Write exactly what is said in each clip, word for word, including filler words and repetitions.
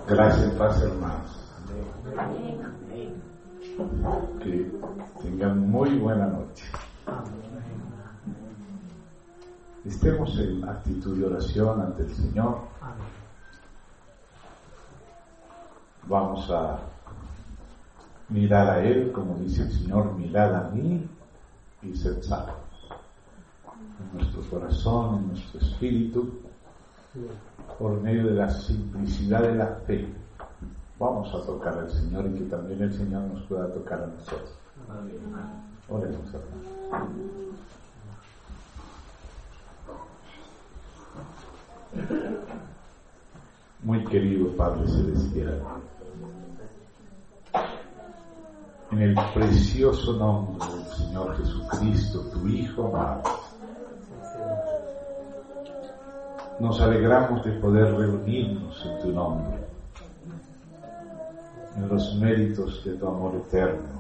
Gracias, paz, hermanos. Que tengan muy buena noche. Estemos en actitud de oración ante el Señor. Vamos a mirar a Él, como dice el Señor, mirad a mí y sed salvos. En nuestro corazón, en nuestro espíritu, por medio de la simplicidad de la fe, vamos a tocar al Señor y que también el Señor nos pueda tocar a nosotros. Oremos, hermanos. Muy querido Padre Celestial, en el precioso nombre del Señor Jesucristo, tu Hijo amado, nos alegramos de poder reunirnos en tu nombre, en los méritos de tu amor eterno,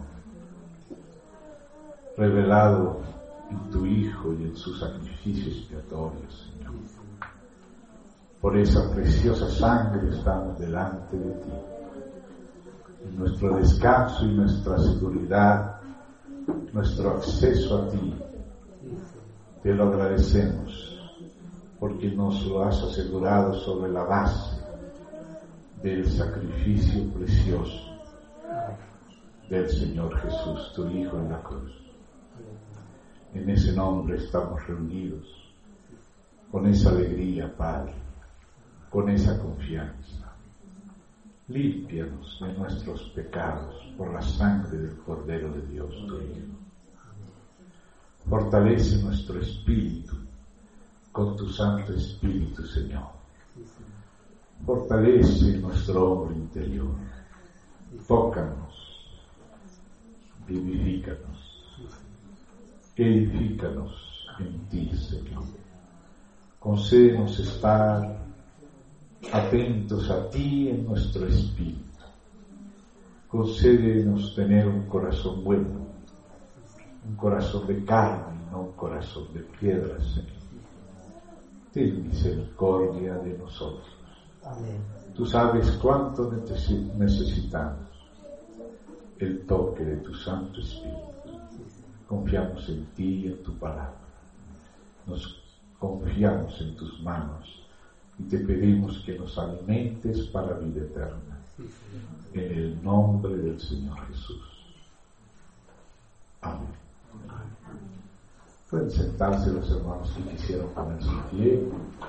revelado en tu Hijo y en su sacrificio expiatorio, Señor. Por esa preciosa sangre estamos delante de ti. En nuestro descanso y nuestra seguridad, nuestro acceso a ti, te lo agradecemos, porque nos lo has asegurado sobre la base del sacrificio precioso del Señor Jesús, tu Hijo en la cruz. En ese nombre estamos reunidos, con esa alegría, Padre, con esa confianza. Límpianos de nuestros pecados por la sangre del Cordero de Dios, tu Hijo. Fortalece nuestro espíritu con tu Santo Espíritu, Señor. Fortalece nuestro hombre interior. Tócanos, vivifícanos, edifícanos en ti, Señor. Concédenos estar atentos a ti en nuestro espíritu. Concédenos tener un corazón bueno, un corazón de carne y no un corazón de piedra, Señor. Ten misericordia de nosotros. Amén. Tú sabes cuánto necesitamos el toque de tu Santo Espíritu. Confiamos en ti y en tu palabra. Nos confiamos en tus manos y te pedimos que nos alimentes para vida eterna. En el nombre del Señor Jesús. Amén. Pueden sentarse los hermanos que quisieron ponerse en pie.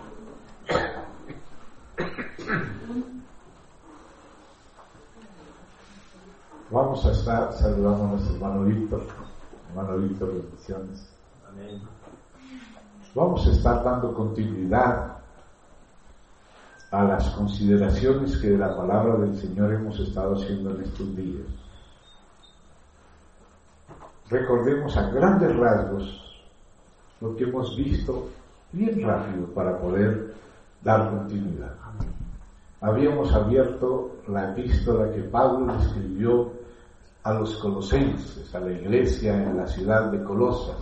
Vamos a estar saludando a nuestro hermano Víctor. Hermano Víctor, bendiciones. Amén. Vamos a estar dando continuidad a las consideraciones que de la palabra del Señor hemos estado haciendo en estos días. Recordemos a grandes rasgos lo que hemos visto bien rápido para poder dar continuidad. Habíamos abierto la epístola que Pablo escribió a los colosenses, a la iglesia en la ciudad de Colosas.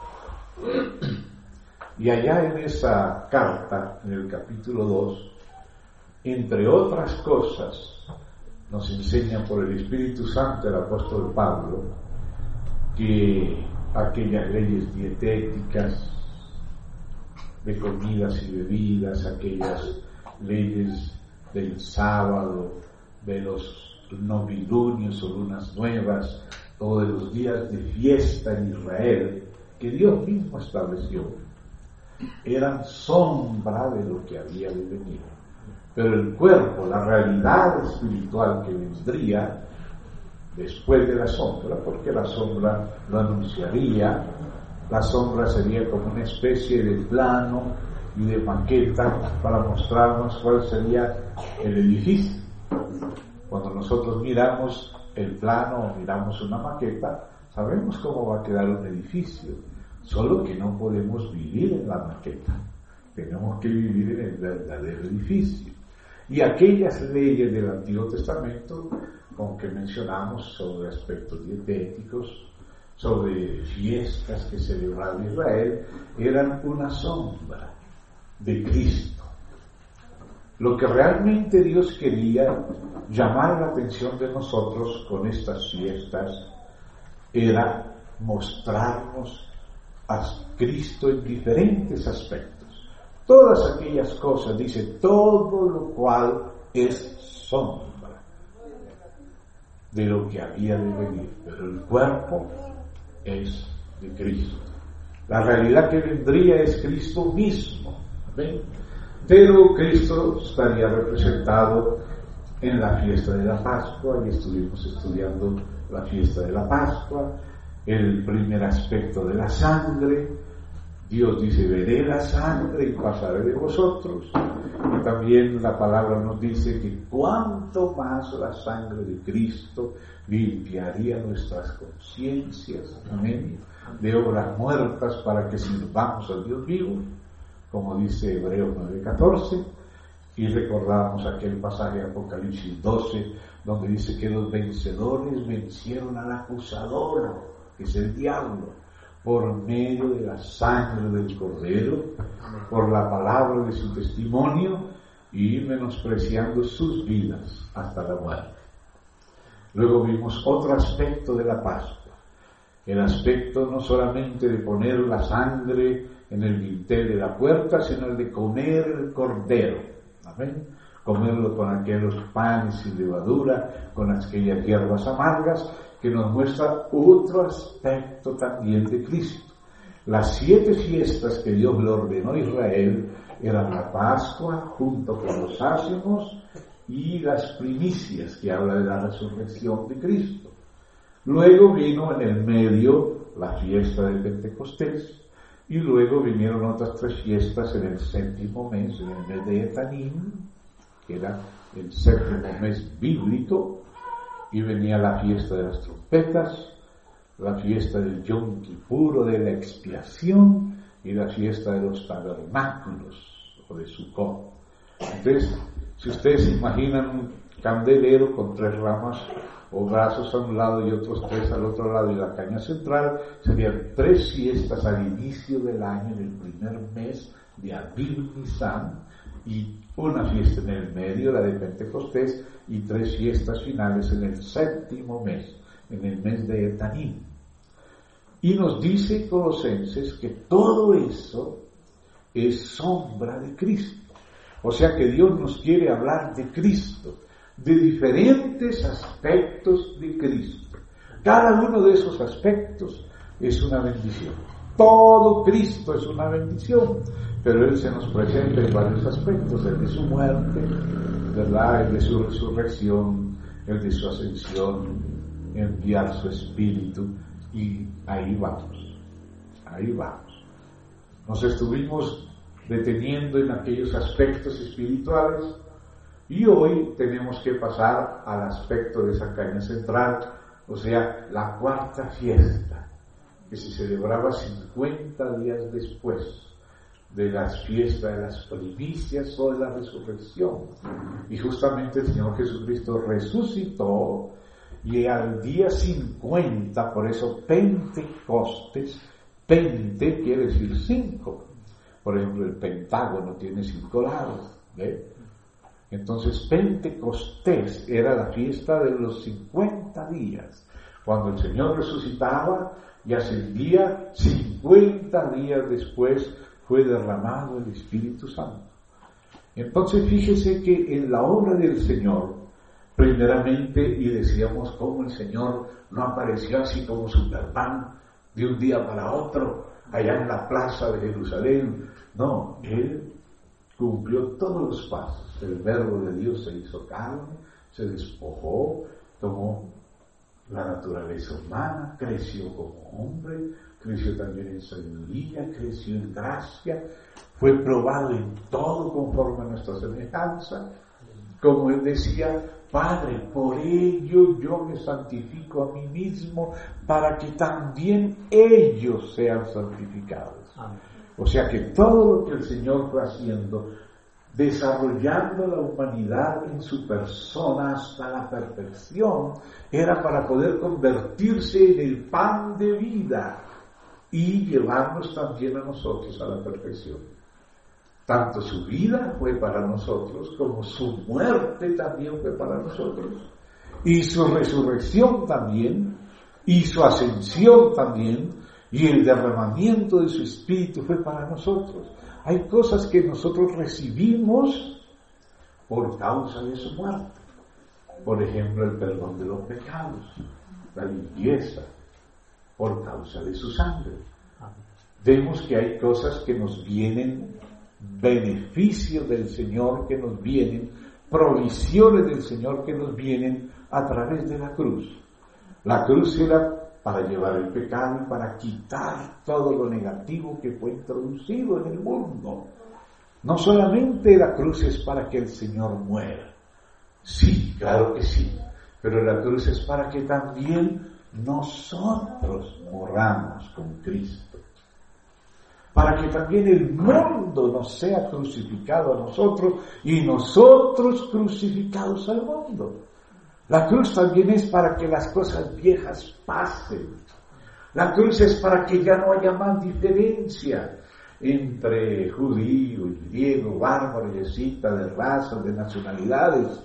Y allá en esa carta, en el capítulo dos, entre otras cosas, nos enseña por el Espíritu Santo el apóstol Pablo que aquellas leyes dietéticas de comidas y bebidas, aquellas leyes del sábado, de los novilunios o lunas nuevas, o de los días de fiesta en Israel, que Dios mismo estableció, eran sombra de lo que había de venir. Pero el cuerpo, la realidad espiritual que vendría después de la sombra, porque la sombra lo anunciaría, la sombra sería como una especie de plano y de maqueta para mostrarnos cuál sería el edificio. Cuando nosotros miramos el plano o miramos una maqueta, sabemos cómo va a quedar un edificio, solo que no podemos vivir en la maqueta, tenemos que vivir en el verdadero edificio. Y aquellas leyes del Antiguo Testamento, con que mencionamos sobre aspectos dietéticos, sobre fiestas que celebraba Israel, eran una sombra de Cristo. Lo que realmente Dios quería llamar la atención de nosotros con estas fiestas era mostrarnos a Cristo en diferentes aspectos. Todas aquellas cosas, dice, todo lo cual es sombra de lo que había de venir, pero el cuerpo es de Cristo. La realidad que vendría es Cristo mismo. ¿Ven? Pero Cristo estaría representado en la fiesta de la Pascua, y estuvimos estudiando la fiesta de la Pascua, el primer aspecto de la sangre. Dios dice, veré la sangre y pasaré de vosotros. Y también la palabra nos dice que cuanto más la sangre de Cristo limpiaría nuestras conciencias, amén, de obras muertas para que sirvamos al Dios vivo, como dice Hebreos nueve catorce. Y recordamos aquel pasaje de Apocalipsis doce, donde dice que los vencedores vencieron al acusador, que es el diablo, por medio de la sangre del Cordero, por la palabra de su testimonio, y menospreciando sus vidas hasta la muerte. Luego vimos otro aspecto de la Pascua, el aspecto no solamente de poner la sangre en el dintel de la puerta, sino el de comer el cordero. Amén. Comerlo con aquellos panes sin levadura, con aquellas hierbas amargas, que nos muestra otro aspecto también de Cristo. Las siete fiestas que Dios le ordenó a Israel eran la Pascua junto con los ácimos y las primicias, que habla de la resurrección de Cristo. Luego vino en el medio la fiesta de Pentecostés, y luego vinieron otras tres fiestas en el séptimo mes, en el mes de Etanim, que era el séptimo mes bíblico, y venía la fiesta de las trompetas, la fiesta del Yom Kippur, de la expiación, y la fiesta de los tabernáculos, o de Sukkot. Entonces, si ustedes se imaginan un candelero con tres ramas o brazos a un lado y otros tres al otro lado, y la caña central, serían tres fiestas al inicio del año, en el primer mes de Aviv Nisan, y una fiesta en el medio, la de Pentecostés, y tres fiestas finales en el séptimo mes, en el mes de Etanim. Y nos dice Colosenses que todo eso es sombra de Cristo. O sea que Dios nos quiere hablar de Cristo, de diferentes aspectos de Cristo. Cada uno de esos aspectos es una bendición. Todo Cristo es una bendición, pero Él se nos presenta en varios aspectos: el de su muerte, ¿verdad?, el de su resurrección, el de su ascensión, enviar su Espíritu, y ahí vamos, ahí vamos. Nos estuvimos deteniendo en aquellos aspectos espirituales, y hoy tenemos que pasar al aspecto de esa caña central, o sea, la cuarta fiesta, que se celebraba cincuenta días después de las fiestas de las primicias o de la resurrección. Y justamente el Señor Jesucristo resucitó, y al día cincuenta, por eso Pentecostes, pente quiere decir cinco. Por ejemplo, el pentágono tiene cinco lados, ¿ve? Entonces Pentecostés era la fiesta de los cincuenta días, cuando el Señor resucitaba y ascendía. Cincuenta días después fue derramado el Espíritu Santo. Entonces fíjese que en la obra del Señor, primeramente, y decíamos cómo el Señor no apareció así como Superman de un día para otro allá en la plaza de Jerusalén. No, Él cumplió todos los pasos. El Verbo de Dios se hizo carne, se despojó, tomó la naturaleza humana, creció como hombre, creció también en sabiduría, creció en gracia, fue probado en todo conforme a nuestra semejanza. Como Él decía: Padre, por ello yo me santifico a mí mismo, para que también ellos sean santificados. Amén. O sea que todo lo que el Señor fue haciendo, desarrollando la humanidad en su persona hasta la perfección, era para poder convertirse en el pan de vida y llevarnos también a nosotros a la perfección. Tanto su vida fue para nosotros, como su muerte también fue para nosotros, y su resurrección también, y su ascensión también, y el derramamiento de su Espíritu fue para nosotros. Hay cosas que nosotros recibimos por causa de su muerte. Por ejemplo, el perdón de los pecados, la limpieza, por causa de su sangre. Vemos que hay cosas que nos vienen, beneficios del Señor que nos vienen, provisiones del Señor que nos vienen a través de la cruz. La cruz era para llevar el pecado y para quitar todo lo negativo que fue introducido en el mundo. No solamente la cruz es para que el Señor muera, sí, claro que sí, pero la cruz es para que también nosotros moramos con Cristo, para que también el mundo nos sea crucificado a nosotros y nosotros crucificados al mundo. La cruz también es para que las cosas viejas pasen. La cruz es para que ya no haya más diferencia entre judío y griego, bárbaro y escita, de razas, de nacionalidades.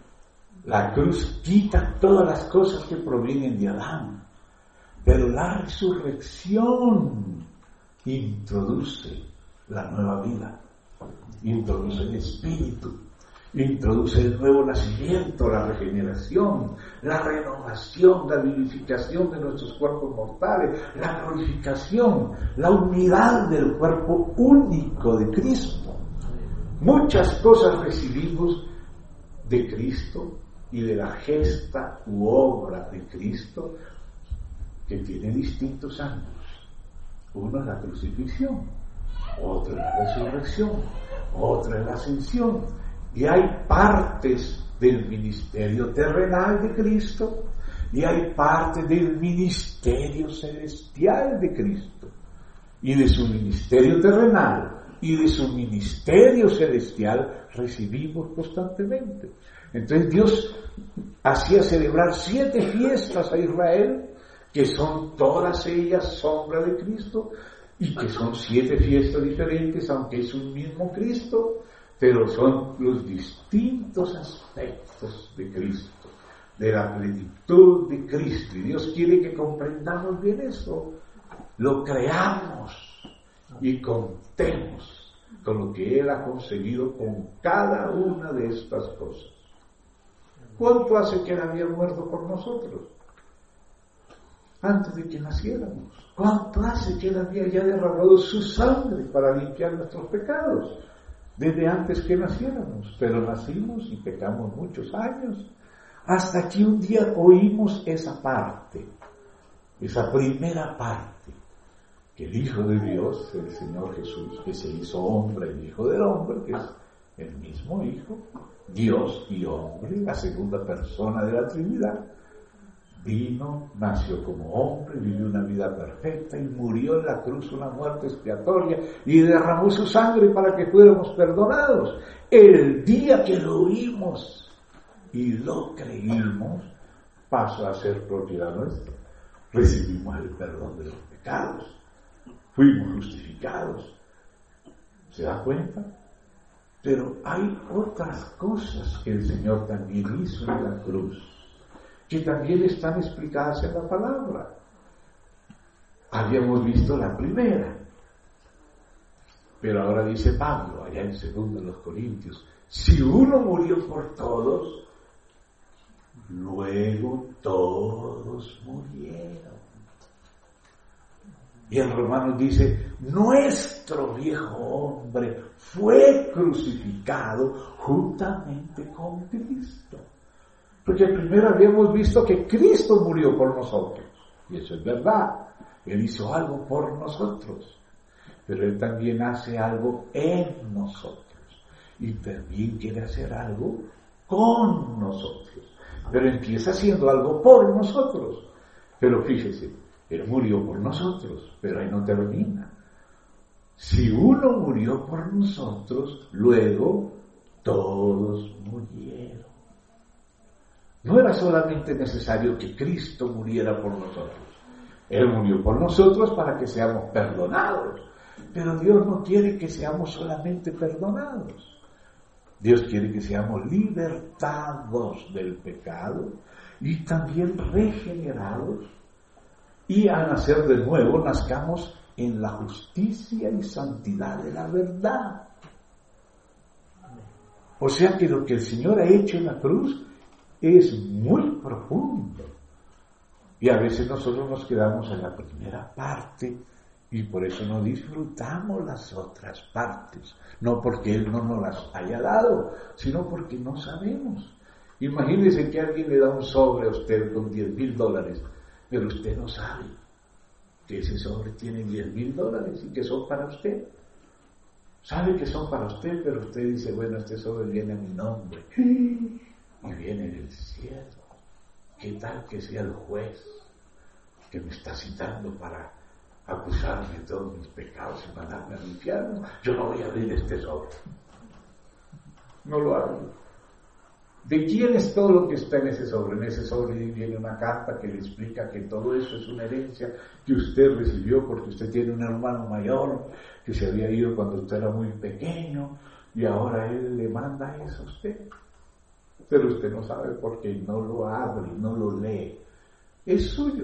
La cruz quita todas las cosas que provienen de Adán, pero la resurrección introduce la nueva vida, introduce el Espíritu, introduce el nuevo nacimiento, la regeneración, la renovación, la vivificación de nuestros cuerpos mortales, la glorificación, la unidad del cuerpo único de Cristo. Muchas cosas recibimos de Cristo y de la gesta u obra de Cristo, que tiene distintos ángulos. Uno es la crucifixión, otro es la resurrección, otro es la ascensión. Y hay partes del ministerio terrenal de Cristo y hay partes del ministerio celestial de Cristo. Y de su ministerio terrenal y de su ministerio celestial recibimos constantemente. Entonces Dios hacía celebrar siete fiestas a Israel, que son todas ellas sombra de Cristo, y que son siete fiestas diferentes, aunque es un mismo Cristo, pero son los distintos aspectos de Cristo, de la plenitud de Cristo. Y Dios quiere que comprendamos bien eso, lo creamos y contemos con lo que Él ha conseguido con cada una de estas cosas. ¿Cuánto hace que Él había muerto por nosotros? Antes de que naciéramos. ¿Cuánto hace que Él había ya derramado su sangre para limpiar nuestros pecados? Desde antes que naciéramos, pero nacimos y pecamos muchos años, hasta que un día oímos esa parte, esa primera parte, que el Hijo de Dios, el Señor Jesús, que se hizo hombre, el Hijo del Hombre, que es el mismo Hijo, Dios y hombre, la segunda persona de la Trinidad, vino, nació como hombre, vivió una vida perfecta y murió en la cruz una muerte expiatoria y derramó su sangre para que fuéramos perdonados. El día que lo oímos y lo creímos, pasó a ser propiedad nuestra. Recibimos el perdón de los pecados, fuimos justificados. ¿Se da cuenta? Pero hay otras cosas que el Señor también hizo en la cruz, que también están explicadas en la palabra. Habíamos visto la primera, pero ahora dice Pablo, allá en segundo de los Corintios, si uno murió por todos, luego todos murieron. Y en Romanos dice, nuestro viejo hombre fue crucificado juntamente con Cristo. Porque primero habíamos visto que Cristo murió por nosotros, y eso es verdad, Él hizo algo por nosotros, pero Él también hace algo en nosotros, y también quiere hacer algo con nosotros, pero empieza haciendo algo por nosotros. Pero fíjese, Él murió por nosotros, pero ahí no termina. Si uno murió por nosotros, luego todos murieron. No era solamente necesario que Cristo muriera por nosotros. Él murió por nosotros para que seamos perdonados. Pero Dios no quiere que seamos solamente perdonados. Dios quiere que seamos libertados del pecado y también regenerados. Y al nacer de nuevo, nazcamos en la justicia y santidad de la verdad. O sea que lo que el Señor ha hecho en la cruz es muy profundo. Y a veces nosotros nos quedamos en la primera parte y por eso no disfrutamos las otras partes. No porque Él no nos las haya dado, sino porque no sabemos. Imagínese que alguien le da un sobre a usted con diez mil dólares, pero usted no sabe que ese sobre tiene diez mil dólares y que son para usted. Sabe que son para usted, pero usted dice, bueno, este sobre viene a mi nombre y viene del cielo. ¿Qué tal que sea el juez que me está citando para acusarme de todos mis pecados y mandarme al infierno? Yo no voy a abrir este sobre. No lo abro. ¿De quién es todo lo que está en ese sobre? En ese sobre viene una carta que le explica que todo eso es una herencia que usted recibió porque usted tiene un hermano mayor que se había ido cuando usted era muy pequeño y ahora él le manda eso a usted. Pero usted no sabe por qué no lo abre, no lo lee. Es suyo.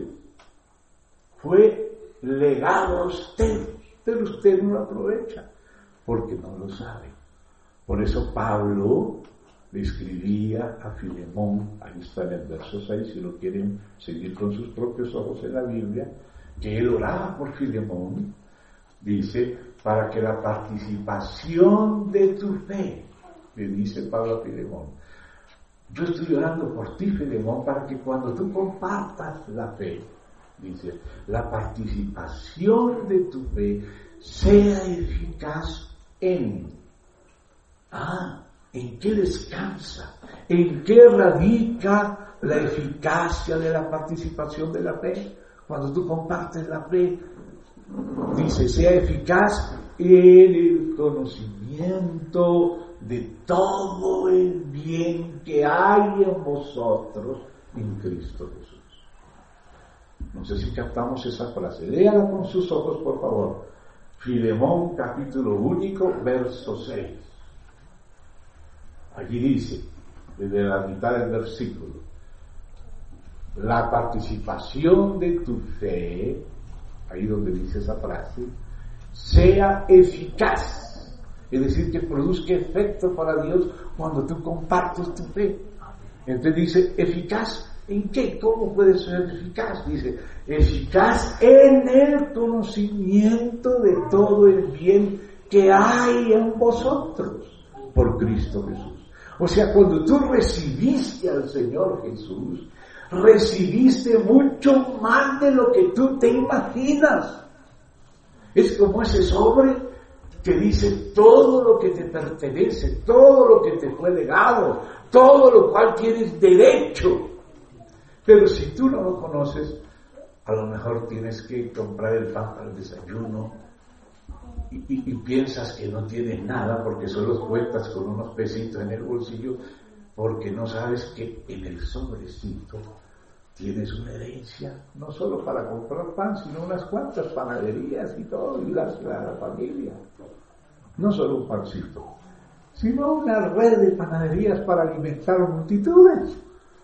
Fue legado a usted, pero usted no lo aprovecha porque no lo sabe. Por eso Pablo le escribía a Filemón, ahí está en el verso seis, si lo quieren seguir con sus propios ojos en la Biblia, que él oraba por Filemón, dice, para que la participación de tu fe, le dice Pablo a Filemón, yo estoy orando por ti, Filemón, para que cuando tú compartas la fe, dice, la participación de tu fe sea eficaz en, ah, ¿en qué descansa? ¿En qué radica la eficacia de la participación de la fe? Cuando tú compartes la fe, dice, sea eficaz en el conocimiento de todo el bien que hay en vosotros en Cristo Jesús. No sé si captamos esa frase. Léala con sus ojos, por favor. Filemón, capítulo único, verso seis. Allí dice, desde la mitad del versículo, la participación de tu fe, ahí donde dice esa frase, sea eficaz, es decir, que produzca efecto para Dios cuando tú compartes tu fe. Entonces dice, ¿eficaz en qué? ¿Cómo puede ser eficaz? Dice, eficaz en el conocimiento de todo el bien que hay en vosotros por Cristo Jesús. O sea, cuando tú recibiste al Señor Jesús, recibiste mucho más de lo que tú te imaginas. Es como ese sobre que dice todo lo que te pertenece, todo lo que te fue legado, todo lo cual tienes derecho. Pero si tú no lo conoces, a lo mejor tienes que comprar el pan para el desayuno y, y, y piensas que no tienes nada porque solo cuentas con unos pesitos en el bolsillo porque no sabes que en el sobrecito tienes una herencia, no solo para comprar pan, sino unas cuantas panaderías y todo, y dársela a la familia. No solo un pancito, sino una red de panaderías para alimentar multitudes.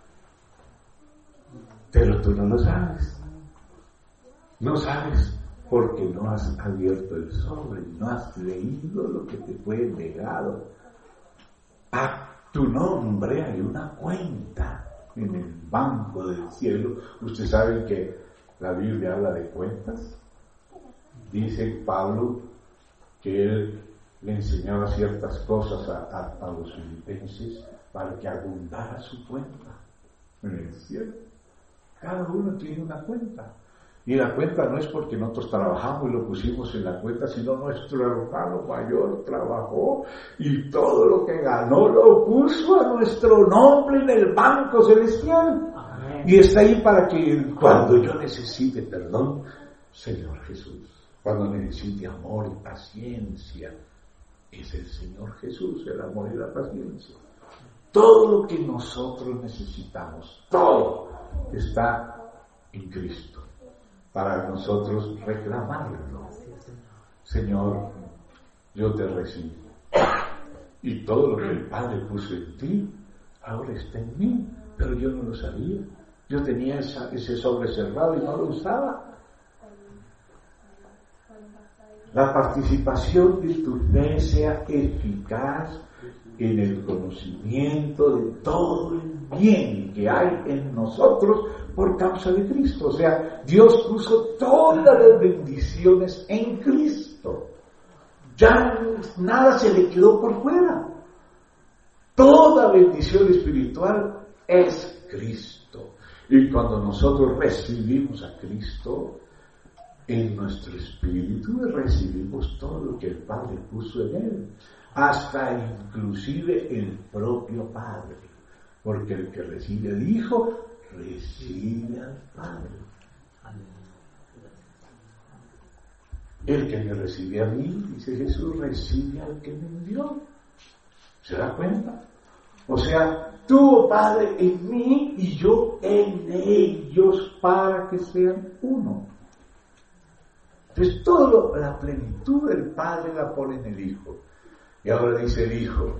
Pero tú no lo sabes. No sabes porque no has abierto el sobre, no has leído lo que te fue legado. A tu nombre hay una cuenta en el banco del cielo. Ustedes saben que la Biblia habla de cuentas. Dice Pablo que él le enseñaba ciertas cosas a, a, a los filipenses para que abundara su cuenta en el cielo. Cada uno tiene una cuenta. Y la cuenta no es porque nosotros trabajamos y lo pusimos en la cuenta, sino nuestro hermano mayor trabajó y todo lo que ganó lo puso a nuestro nombre en el banco celestial. Amén. Y está ahí para que cuando yo necesite perdón, Señor Jesús, cuando necesite amor y paciencia, es el Señor Jesús, el amor y la paciencia. Todo lo que nosotros necesitamos, todo está en Cristo, para nosotros reclamarlo. Señor, yo te recibo. Y todo lo que el Padre puso en ti, ahora está en mí, pero yo no lo sabía. Yo tenía esa, ese sobre cerrado y no lo usaba. La participación de tu fe sea eficaz en el conocimiento de todo el bien que hay en nosotros por causa de Cristo. O sea, Dios puso todas las bendiciones en Cristo. Ya nada se le quedó por fuera. Toda bendición espiritual es Cristo. Y cuando nosotros recibimos a Cristo, en nuestro espíritu recibimos todo lo que el Padre puso en él, hasta inclusive el propio Padre, porque el que recibe al Hijo recibe al Padre. El que me recibe a mí, dice Jesús, recibe al que me envió. ¿Se da cuenta? O sea, tú, oh Padre, en mí y yo en ellos, para que sean uno. Entonces, toda la plenitud del Padre la pone en el Hijo. Y ahora dice el Hijo,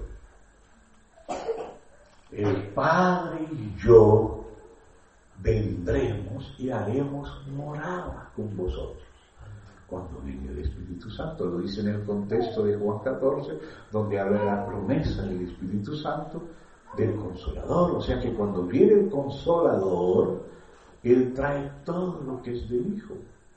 el Padre y yo vendremos y haremos morada con vosotros. Cuando viene el Espíritu Santo, lo dice en el contexto de Juan catorce, donde habla de la promesa del Espíritu Santo, del Consolador. O sea que cuando viene el Consolador, Él trae todo lo que es del Hijo.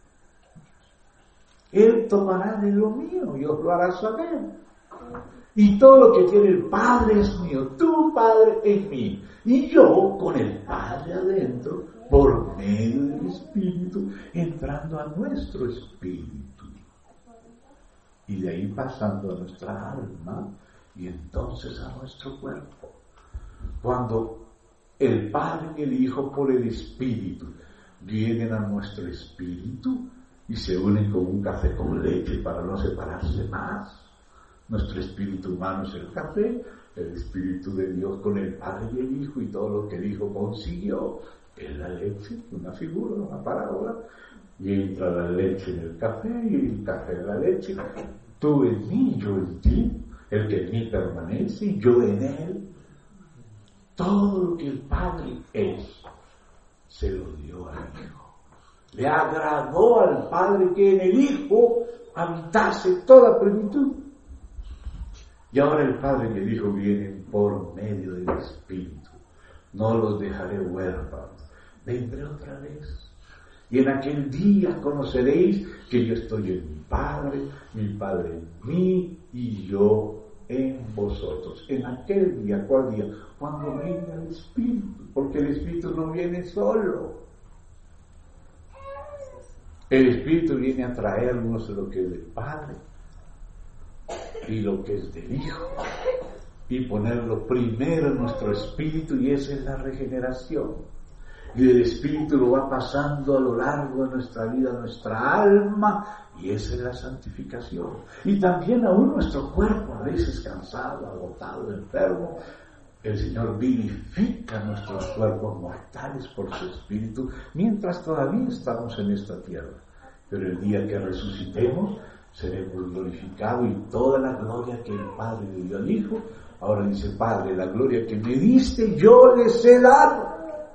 Él tomará de lo mío y os lo hará saber. Y todo lo que tiene el Padre es mío, tu Padre en mí, y yo con el Padre adentro, por medio del Espíritu, entrando a nuestro espíritu. Y de ahí pasando a nuestra alma, y entonces a nuestro cuerpo. Cuando el Padre y el Hijo por el Espíritu vienen a nuestro espíritu, y se unen con un café con leche para no separarse más. Nuestro espíritu humano es el café, el espíritu de Dios con el Padre y el Hijo, y todo lo que el Hijo consiguió es la leche, una figura, una parábola, y entra la leche en el café y el café en la leche. Tú en mí, yo en ti, el que en mí permanece y yo en él. Todo lo que el Padre es, se lo dio al Hijo. Le agradó al Padre que en el Hijo habitase toda plenitud. Y ahora el Padre y el Hijo vienen por medio del Espíritu. No los dejaré huérfanos. Vendré otra vez. Y en aquel día conoceréis que yo estoy en mi Padre, mi Padre en mí y yo en vosotros. En aquel día, ¿cuál día? Cuando venga el Espíritu. Porque el Espíritu no viene solo. El Espíritu viene a traernos lo que es del Padre y lo que es del Hijo y ponerlo primero en nuestro espíritu, y esa es la regeneración. Y el Espíritu lo va pasando a lo largo de nuestra vida, nuestra alma, y esa es la santificación. Y también aún nuestro cuerpo, a veces cansado, agotado, enfermo, el Señor vivifica nuestros cuerpos mortales por su Espíritu mientras todavía estamos en esta tierra. Pero el día que resucitemos, seremos glorificados, y toda la gloria que el Padre le dio al Hijo, ahora dice: Padre, la gloria que me diste, yo les he dado,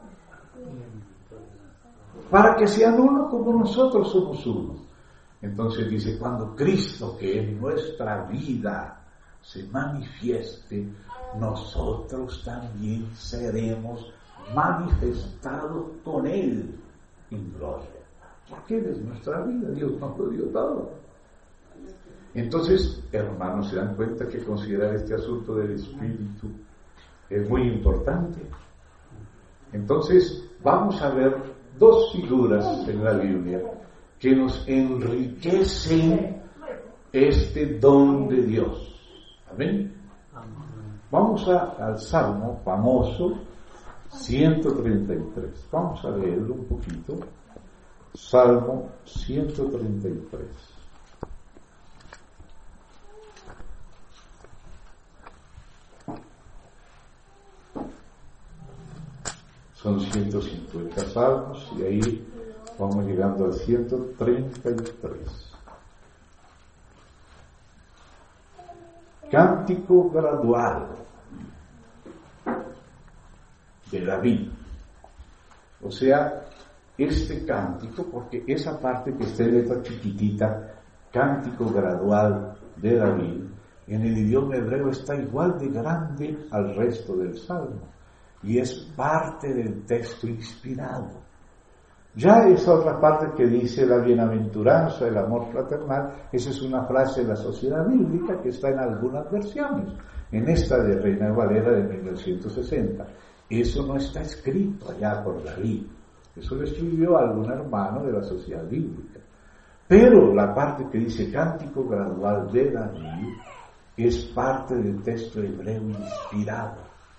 para que sean uno como nosotros somos uno. Entonces dice, cuando Cristo, que en nuestra vida se manifieste, nosotros también seremos manifestados con Él en gloria. Porque Él es nuestra vida, Dios nos lo dio todo. Entonces, hermanos, se dan cuenta que considerar este asunto del Espíritu es muy importante. Entonces, vamos a ver dos figuras en la Biblia que nos enriquecen este don de Dios. Amén. Vamos a, al Salmo famoso ciento treinta y tres. Vamos a leerlo un poquito. Salmo ciento treinta y tres. Son ciento cincuenta salmos y ahí vamos llegando al ciento treinta y tres. Cántico gradual de David. O sea, este cántico, porque esa parte que está en letra chiquitita, cántico gradual de David, en el idioma hebreo está igual de grande al resto del salmo y es parte del texto inspirado. Ya esa otra parte que dice la bienaventuranza, el amor fraternal, esa es una frase de la Sociedad Bíblica que está en algunas versiones, en esta de Reina Valera de mil novecientos sesenta. Eso no está escrito allá por David, eso lo escribió algún hermano de la Sociedad Bíblica. Pero la parte que dice cántico gradual de David es parte del texto hebreo inspirado.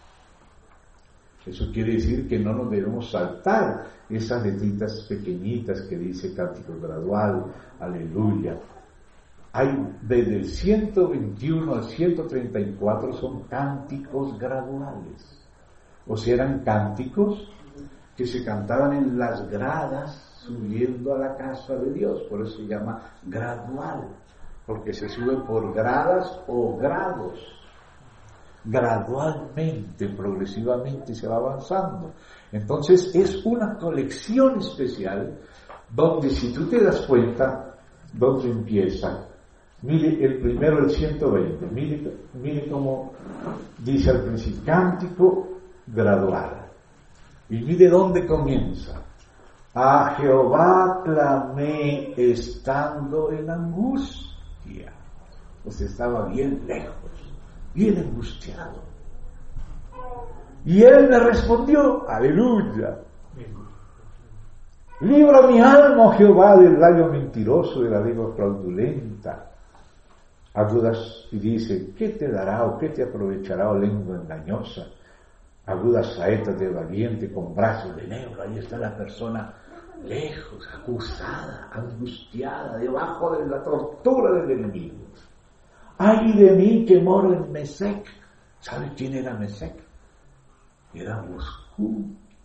Eso quiere decir que no nos debemos saltar esas letritas pequeñitas que dice cántico gradual, aleluya. Hay desde el ciento veintiuno al ciento treinta y cuatro son cánticos graduales. O sea, eran cánticos que se cantaban en las gradas subiendo a la casa de Dios. Por eso se llama gradual, porque se sube por gradas o grados. Gradualmente, progresivamente se va avanzando. Entonces es una colección especial donde, si tú te das cuenta, donde empieza. Mire el primero, el ciento veinte, mire, mire cómo dice al principio, cántico gradual. Y mire dónde comienza. A Jehová clamé estando en angustia. Pues estaba bien lejos, bien angustiado. Y él me respondió, aleluya. Libra mi alma, oh Jehová, del labio mentiroso, de la lengua fraudulenta. Agudas, y dice, ¿qué te dará o qué te aprovechará, oh lengua engañosa? Agudas saetas de valiente con brazos de negro. Ahí está la persona lejos, acusada, angustiada, debajo de la tortura del enemigo. Ay de mí que moro en Mesec. ¿Sabe quién era Mesec? Era Moscú.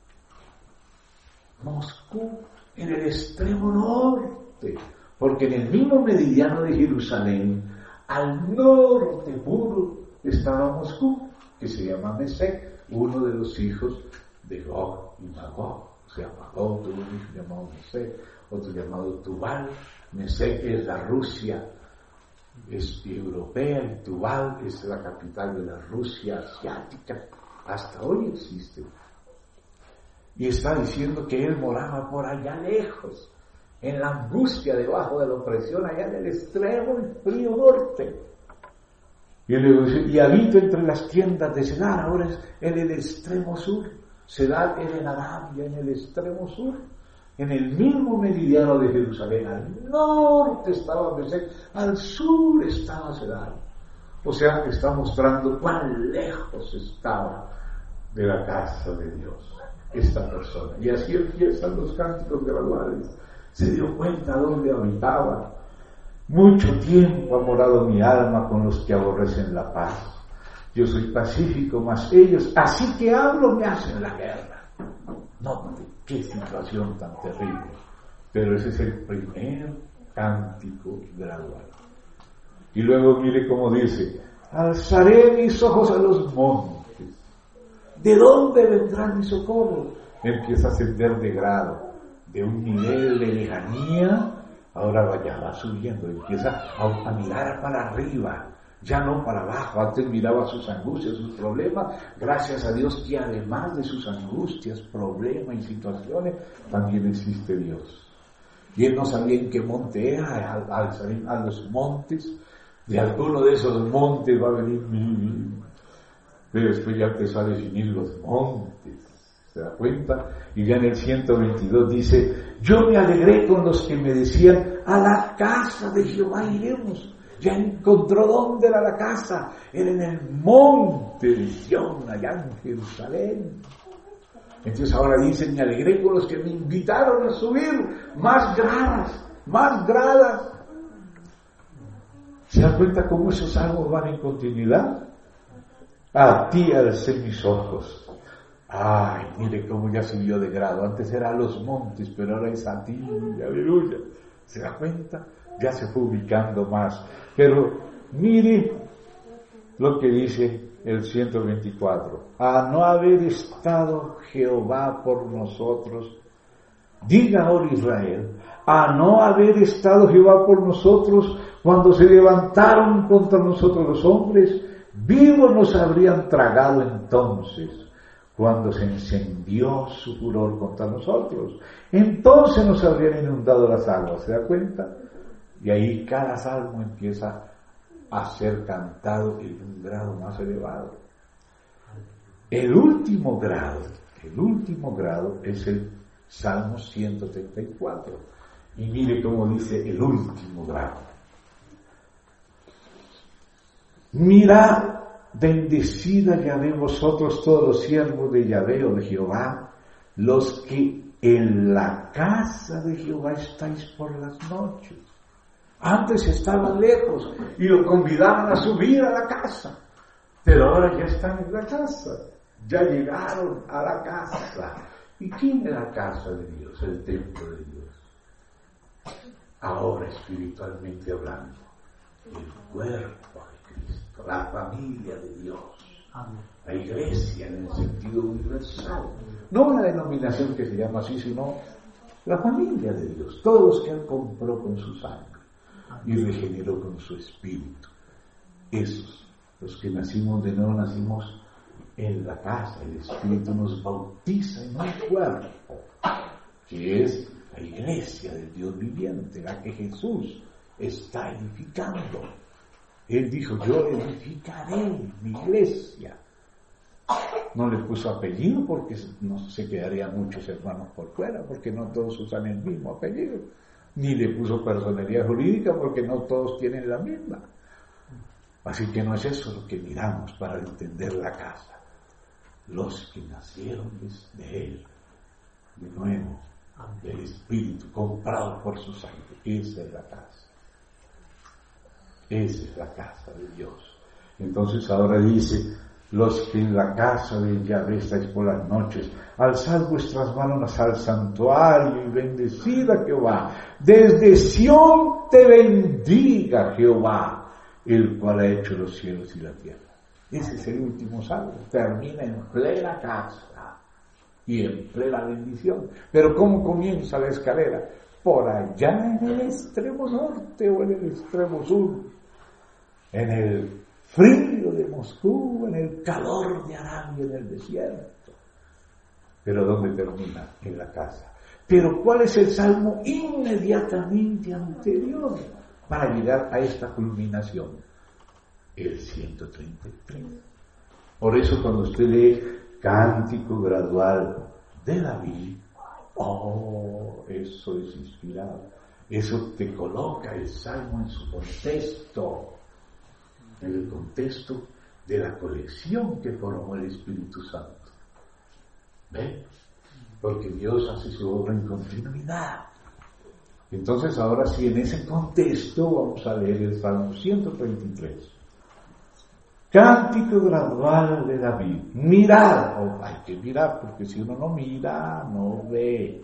Moscú, en el extremo norte, porque en el mismo meridiano de Jerusalén, al norte puro, estaba Moscú, que se llama Mesec, uno de los hijos de Gog y Magog. O sea, Magog tuvo un hijo llamado Mesec, otro llamado Tubal. Mesec es la Rusia, es europea, y Tubal es la capital de la Rusia asiática. Hasta hoy existe. Y está diciendo que él moraba por allá lejos, en la angustia, debajo de la opresión, allá en el extremo y frío norte. Y luego dice, y habito entre las tiendas de Cedar, ahora es en el extremo sur. Cedar era en Arabia, en el extremo sur, en el mismo meridiano de Jerusalén. Al norte estaba Mesec, al sur estaba Cedar. O sea, está mostrando cuán lejos estaba de la casa de Dios esta persona. Y así empiezan los cánticos graduales. Se dio cuenta dónde habitaba. Mucho tiempo ha morado mi alma con los que aborrecen la paz. Yo soy pacífico, mas ellos, así que hablo, me hacen la guerra. No, qué situación tan terrible. Pero ese es el primer cántico gradual. Y luego mire cómo dice, alzaré mis ojos a los montes. ¿De dónde vendrá mi socorro? Empieza a ascender de grado, de un nivel de lejanía, ahora vaya, va subiendo, empieza a, a mirar para arriba, ya no para abajo. Antes miraba sus angustias, sus problemas, gracias a Dios que además de sus angustias, problemas y situaciones, también existe Dios. Y él no sabía en qué monte era, al, al salir a los montes, de alguno de esos montes va a venir mi... Pero después ya empezó a definir los montes, ¿se da cuenta? Y ya en el ciento veintidós dice, yo me alegré con los que me decían, a la casa de Jehová iremos. Ya encontró dónde era la casa, era en el monte de Sión, allá en Jerusalén. Entonces ahora dice, me alegré con los que me invitaron a subir, más gradas, más gradas. ¿Se da cuenta cómo esos salmos van en continuidad? A ti alcé mis ojos. Ay, mire cómo ya subió de grado. Antes era a los montes, pero ahora es a ti, aleluya. ¿Se da cuenta? Ya se fue ubicando más. Pero mire lo que dice el ciento veinticuatro. A no haber estado Jehová por nosotros, diga ahora Israel, a no haber estado Jehová por nosotros cuando se levantaron contra nosotros los hombres, vivos nos habrían tragado entonces, cuando se encendió su furor contra nosotros. Entonces nos habrían inundado las aguas, ¿se da cuenta? Y ahí cada salmo empieza a ser cantado en un grado más elevado. El último grado, el último grado es el Salmo ciento treinta y cuatro. Y mire cómo dice el último grado. Mirad, bendecida Yahvé vosotros todos los siervos de Yahvé o de Jehová, los que en la casa de Jehová estáis por las noches. Antes estaban lejos y lo convidaban a subir a la casa, pero ahora ya están en la casa, ya llegaron a la casa. ¿Y quién es la casa de Dios? El templo de Dios. Ahora espiritualmente hablando, el cuerpo de Cristo, la familia de Dios, la iglesia en el sentido universal, no una denominación que se llama así, sino la familia de Dios, todos los que Él compró con su sangre y regeneró con su espíritu. Esos, los que nacimos de nuevo, nacimos en la casa. El espíritu nos bautiza en un cuerpo, que es la iglesia del Dios viviente, la que Jesús está edificando. Él dijo, yo edificaré mi iglesia. No le puso apellido porque no se quedarían muchos hermanos por fuera, porque no todos usan el mismo apellido. Ni le puso personalidad jurídica porque no todos tienen la misma. Así que no es eso lo que miramos para entender la casa. Los que nacieron de Él, de nuevo, del Espíritu, comprado por su sangre. Esa es la casa. Esa es la casa de Dios. Entonces ahora dice, los que en la casa de Yahvé estáis por las noches, alzad vuestras manos al santuario y bendecid a Jehová. Desde Sión te bendiga Jehová, el cual ha hecho los cielos y la tierra. Ese es el último salmo, termina en plena casa y en plena bendición. Pero ¿cómo comienza la escalera? Por allá en el extremo norte o en el extremo sur, en el frío de Moscú, en el calor de Arabia, en el desierto. Pero ¿dónde termina? En la casa. Pero ¿cuál es el salmo inmediatamente anterior para llegar a esta culminación? El ciento treinta y tres. Por eso cuando usted lee Cántico Gradual de David, oh, eso es inspirado. Eso te coloca el salmo en su contexto, en el contexto de la colección que formó el Espíritu Santo. ¿Ven? Porque Dios hace su obra en continuidad. Entonces ahora sí, en ese contexto vamos a leer el Salmo ciento treinta y tres. Cántico gradual de David. Mirad, oh, hay que mirar, porque si uno no mira, no ve.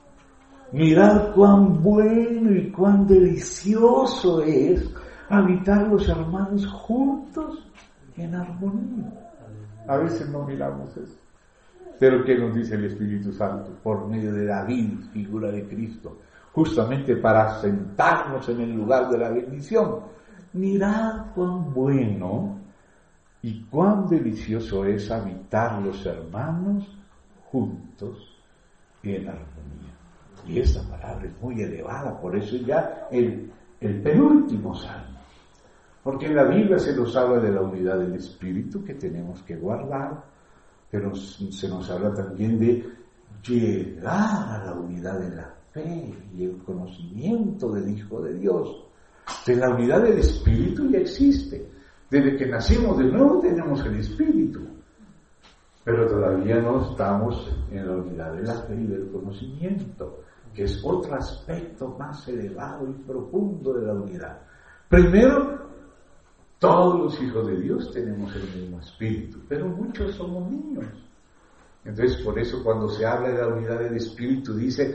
Mirad cuán bueno y cuán delicioso es habitar los hermanos juntos en armonía. A veces no miramos eso. Pero ¿qué nos dice el Espíritu Santo? Por medio de David, figura de Cristo, justamente para sentarnos en el lugar de la bendición. Mirad cuán bueno y cuán delicioso es habitar los hermanos juntos en armonía. Y esa palabra es muy elevada, por eso ya el, el penúltimo salmo. Porque en la Biblia se nos habla de la unidad del Espíritu que tenemos que guardar, pero se nos habla también de llegar a la unidad de la fe y el conocimiento del Hijo de Dios. De la unidad del Espíritu ya existe. Desde que nacimos de nuevo tenemos el Espíritu, pero todavía no estamos en la unidad de la fe y del conocimiento, que es otro aspecto más elevado y profundo de la unidad. Primero, todos los hijos de Dios tenemos el mismo espíritu, pero muchos somos niños. Entonces, por eso cuando se habla de la unidad del espíritu, dice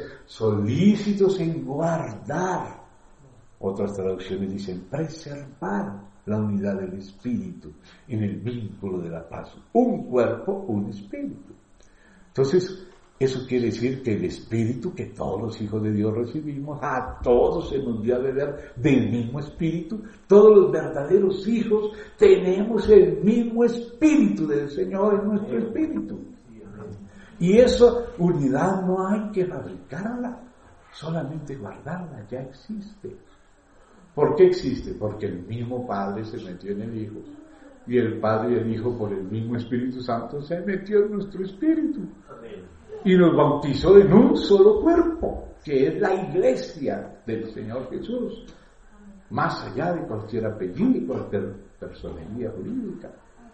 solícitos en guardar. Otras traducciones dicen preservar la unidad del espíritu en el vínculo de la paz. Un cuerpo, un espíritu. Entonces, eso quiere decir que el espíritu que todos los hijos de Dios recibimos, a todos se nos dio a beber del mismo espíritu. Todos los verdaderos hijos tenemos el mismo espíritu del Señor en nuestro espíritu. Y esa unidad no hay que fabricarla, solamente guardarla, ya existe. ¿Por qué existe? Porque el mismo Padre se metió en el Hijo, y el Padre y el Hijo por el mismo Espíritu Santo se metió en nuestro espíritu. Y nos bautizó en un solo cuerpo, que es la iglesia del Señor Jesús, más allá de cualquier apellido y cualquier personería jurídica.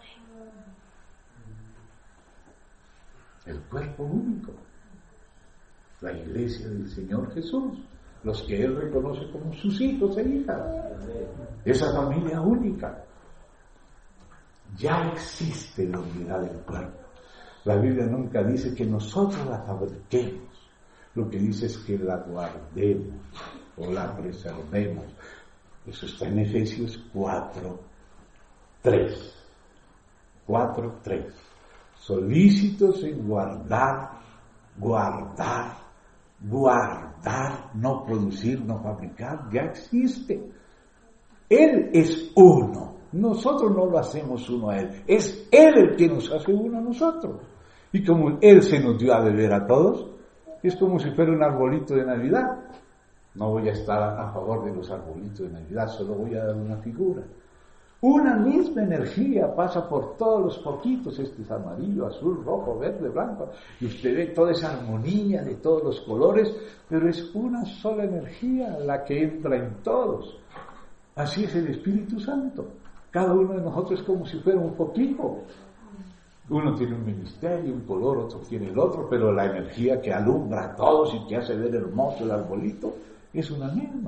El cuerpo único, la iglesia del Señor Jesús, los que Él reconoce como sus hijos e hijas, esa familia única. Ya existe la unidad del cuerpo. La Biblia nunca dice que nosotros la fabriquemos, lo que dice es que la guardemos o la preservemos. Eso está en Efesios cuatro, tres. cuatro, tres. Solícitos en guardar, guardar, guardar, no producir, no fabricar, ya existe. Él es uno, nosotros no lo hacemos uno a Él, es Él el que nos hace uno a nosotros. Y como Él se nos dio a beber a todos, es como si fuera un arbolito de Navidad. No voy a estar a favor de los arbolitos de Navidad, solo voy a dar una figura. Una misma energía pasa por todos los poquitos, este es amarillo, azul, rojo, verde, blanco, y usted ve toda esa armonía de todos los colores, pero es una sola energía la que entra en todos. Así es el Espíritu Santo. Cada uno de nosotros es como si fuera un poquito. Uno tiene un ministerio, un color, otro tiene el otro, pero la energía que alumbra a todos y que hace ver hermoso el arbolito es una misma.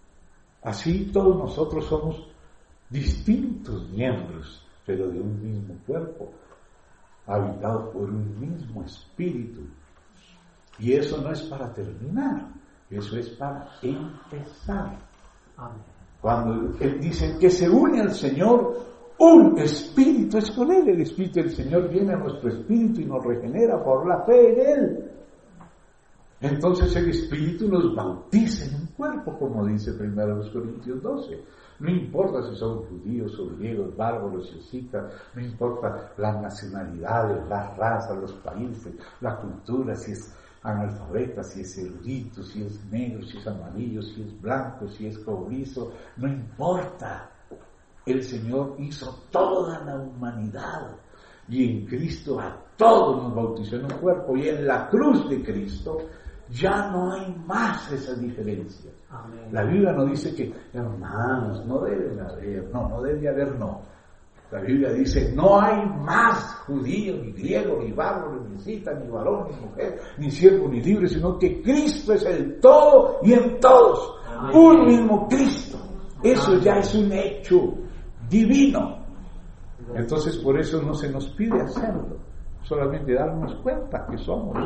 Así todos nosotros somos distintos miembros, pero de un mismo cuerpo, habitado por un mismo espíritu. Y eso no es para terminar, eso es para empezar. Amén. Cuando él dice que se une al Señor, un espíritu es con Él. El Espíritu del Señor viene a nuestro espíritu y nos regenera por la fe en Él. Entonces el Espíritu nos bautiza en un cuerpo, como dice primero Corintios doce. No importa si son judíos o griegos, bárbaros o escitas, no importa las nacionalidades, las razas, los países, la cultura, si es analfabeta, si es erudito, si es negro, si es amarillo, si es blanco, si es cobrizo, no importa. El Señor hizo toda la humanidad y en Cristo a todos nos bautizó en un cuerpo, y en la cruz de Cristo ya no hay más esas diferencias. Amén. La Biblia no dice que, hermanos, no deben haber, no, no debe haber, no. La Biblia dice, no hay más judío, ni griego, ni bárbaro, ni escita, ni varón, ni mujer, ni siervo, ni libre, sino que Cristo es el todo y en todos. Amén. Un mismo Cristo. Eso Amén. Ya es un hecho divino. Entonces por eso no se nos pide hacerlo, solamente darnos cuenta que somos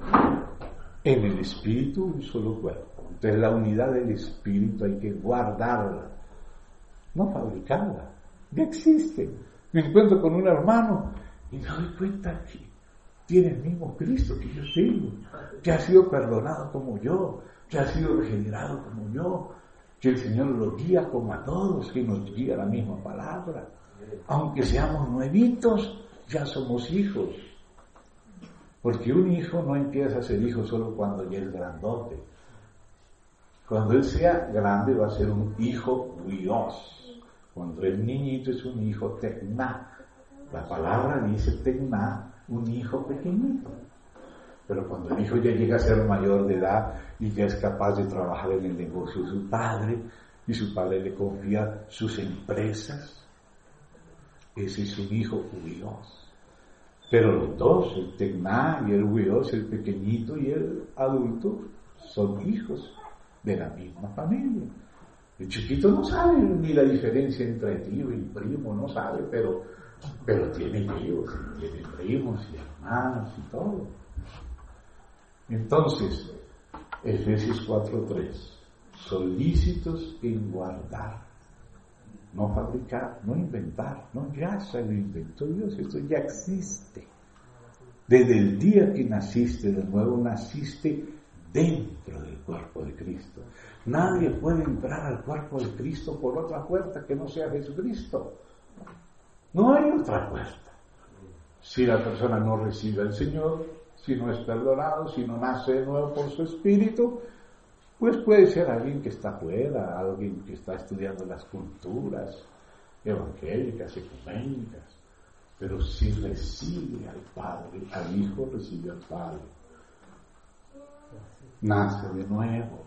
en el Espíritu un solo cuerpo. Entonces la unidad del Espíritu hay que guardarla, no fabricarla. Ya existe. Me encuentro con un hermano y me doy cuenta que tiene el mismo Cristo que yo tengo, que ha sido perdonado como yo, que ha sido regenerado como yo, que el Señor lo guía como a todos, que nos guía la misma palabra. Aunque seamos nuevitos, ya somos hijos. Porque un hijo no empieza a ser hijo solo cuando ya es grandote. Cuando él sea grande va a ser un hijo Dios. Cuando el niñito es un hijo tecná. La palabra dice tecná, un hijo pequeñito. Pero cuando el hijo ya llega a ser mayor de edad y ya es capaz de trabajar en el negocio de su padre, y su padre le confía sus empresas, ese es un hijo huios. Pero los dos, el tecná y el huios, el pequeñito y el adulto, son hijos de la misma familia. El chiquito no sabe ni la diferencia entre tío y primo, no sabe, pero, pero tiene tíos, tiene primos y hermanos y todo. Entonces, Efesios cuatro tres, solícitos en guardar, no fabricar, no inventar, no, ya se lo inventó Dios, esto ya existe. Desde el día que naciste de nuevo, naciste dentro del cuerpo de Cristo. Nadie puede entrar al cuerpo de Cristo por otra puerta que no sea Jesucristo. No hay otra puerta. Si la persona no recibe al Señor, si no es perdonado, si no nace de nuevo por su espíritu, pues puede ser alguien que está afuera, alguien que está estudiando las culturas evangélicas, ecuménicas, pero si recibe al Padre, al Hijo recibe al Padre, nace de nuevo.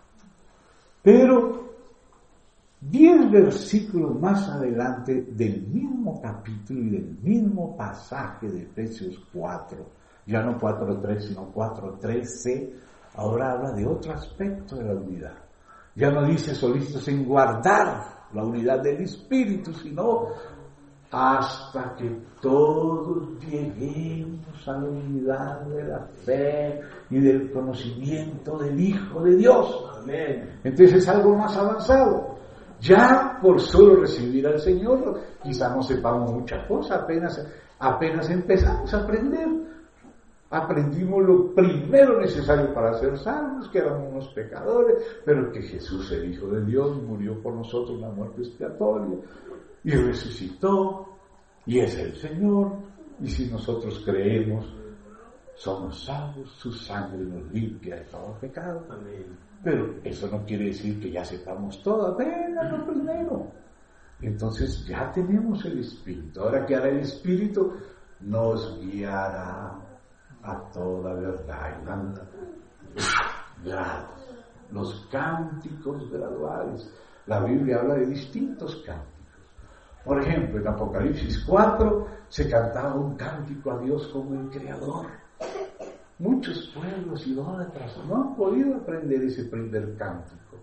Pero diez versículos más adelante del mismo capítulo y del mismo pasaje de Efesios cuatro, ya no cuatro tres, sino cuatro trece, ahora habla de otro aspecto de la unidad. Ya no dice solícitos en guardar la unidad del Espíritu, sino hasta que todos lleguemos a la unidad de la fe y del conocimiento del Hijo de Dios. Amén. Entonces es algo más avanzado. Ya por solo recibir al Señor, quizá no sepamos muchas cosas, apenas, apenas empezamos a aprender. Aprendimos lo primero necesario para ser salvos, que éramos unos pecadores, pero que Jesús, el Hijo de Dios, murió por nosotros una muerte expiatoria y resucitó, y es el Señor, y si nosotros creemos, somos salvos, su sangre nos limpia de todo pecado. Amén. Pero eso no quiere decir que ya sepamos todo, apenas lo primero. Entonces ya tenemos el Espíritu. Ahora que hará el Espíritu, nos guiará a toda verdad y tanta grados. Los cánticos graduales. La Biblia habla de distintos cánticos. Por ejemplo, en Apocalipsis cuatro se cantaba un cántico a Dios como el Creador. Muchos pueblos idólatras no han podido aprender ese primer cántico.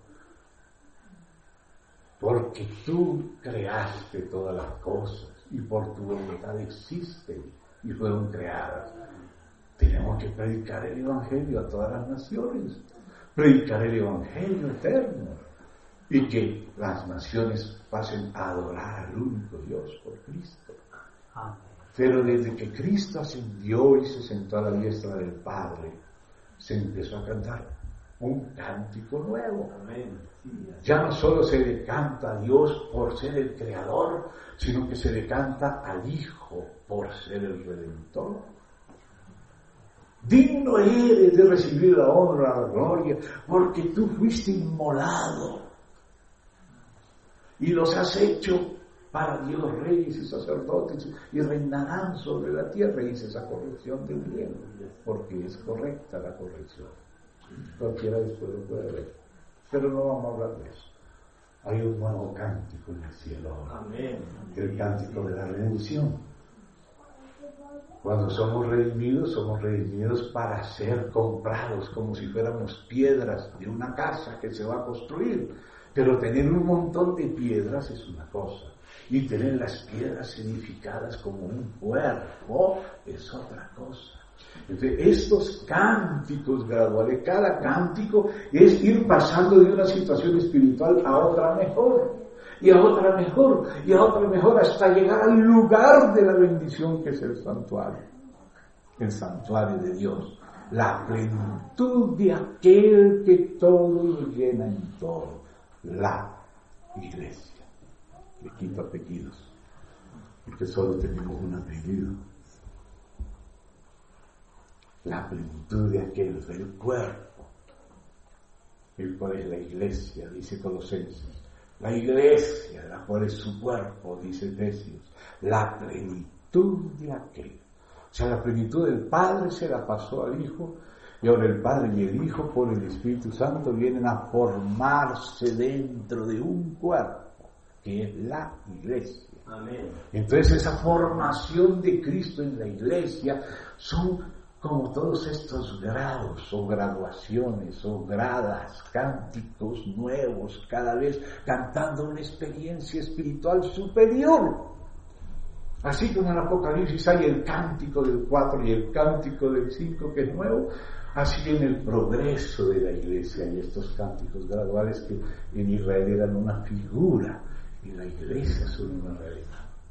Porque tú creaste todas las cosas y por tu voluntad existen y fueron creadas. Tenemos que predicar el Evangelio a todas las naciones, predicar el Evangelio eterno y que las naciones pasen a adorar al único Dios por Cristo. Amén. Pero desde que Cristo ascendió y se sentó a la diestra del Padre, se empezó a cantar un cántico nuevo. Amén. Ya no solo se le canta a Dios por ser el Creador, sino que se le canta al Hijo por ser el Redentor. Digno eres de recibir la honra, la gloria, porque tú fuiste inmolado y los has hecho para Dios reyes y sacerdotes y reinarán sobre la tierra. Y dice esa corrección del bien, porque es correcta la corrección. Cualquiera después lo puede ver, pero no vamos a hablar de eso. Hay un nuevo cántico en el cielo. Amén. El cántico de la redención. Cuando somos redimidos, somos redimidos para ser comprados, como si fuéramos piedras de una casa que se va a construir. Pero tener un montón de piedras es una cosa, y tener las piedras edificadas como un cuerpo es otra cosa. Entonces, estos cánticos graduales, cada cántico es ir pasando de una situación espiritual a otra mejor, y a otra mejor, y a otra mejor, hasta llegar al lugar de la bendición que es el santuario, el santuario de Dios, la plenitud de aquel que todo lo llena en todo, la iglesia. Le quito apellidos, porque solo tenemos un apellido. La plenitud de aquel del cuerpo, el cual es la iglesia, dice Colosenses. La iglesia, la cual es su cuerpo, dice Efesios. La plenitud de aquel. O sea, la plenitud del Padre se la pasó al Hijo, y ahora el Padre y el Hijo por el Espíritu Santo vienen a formarse dentro de un cuerpo, que es la iglesia. Amén. Entonces esa formación de Cristo en la iglesia son como todos estos grados o graduaciones o gradas, cánticos nuevos, cada vez cantando una experiencia espiritual superior. Así como en el Apocalipsis hay el cántico del cuatro y el cántico del cinco que es nuevo, así en el progreso de la iglesia hay estos cánticos graduales que en Israel eran una figura y la iglesia son una realidad.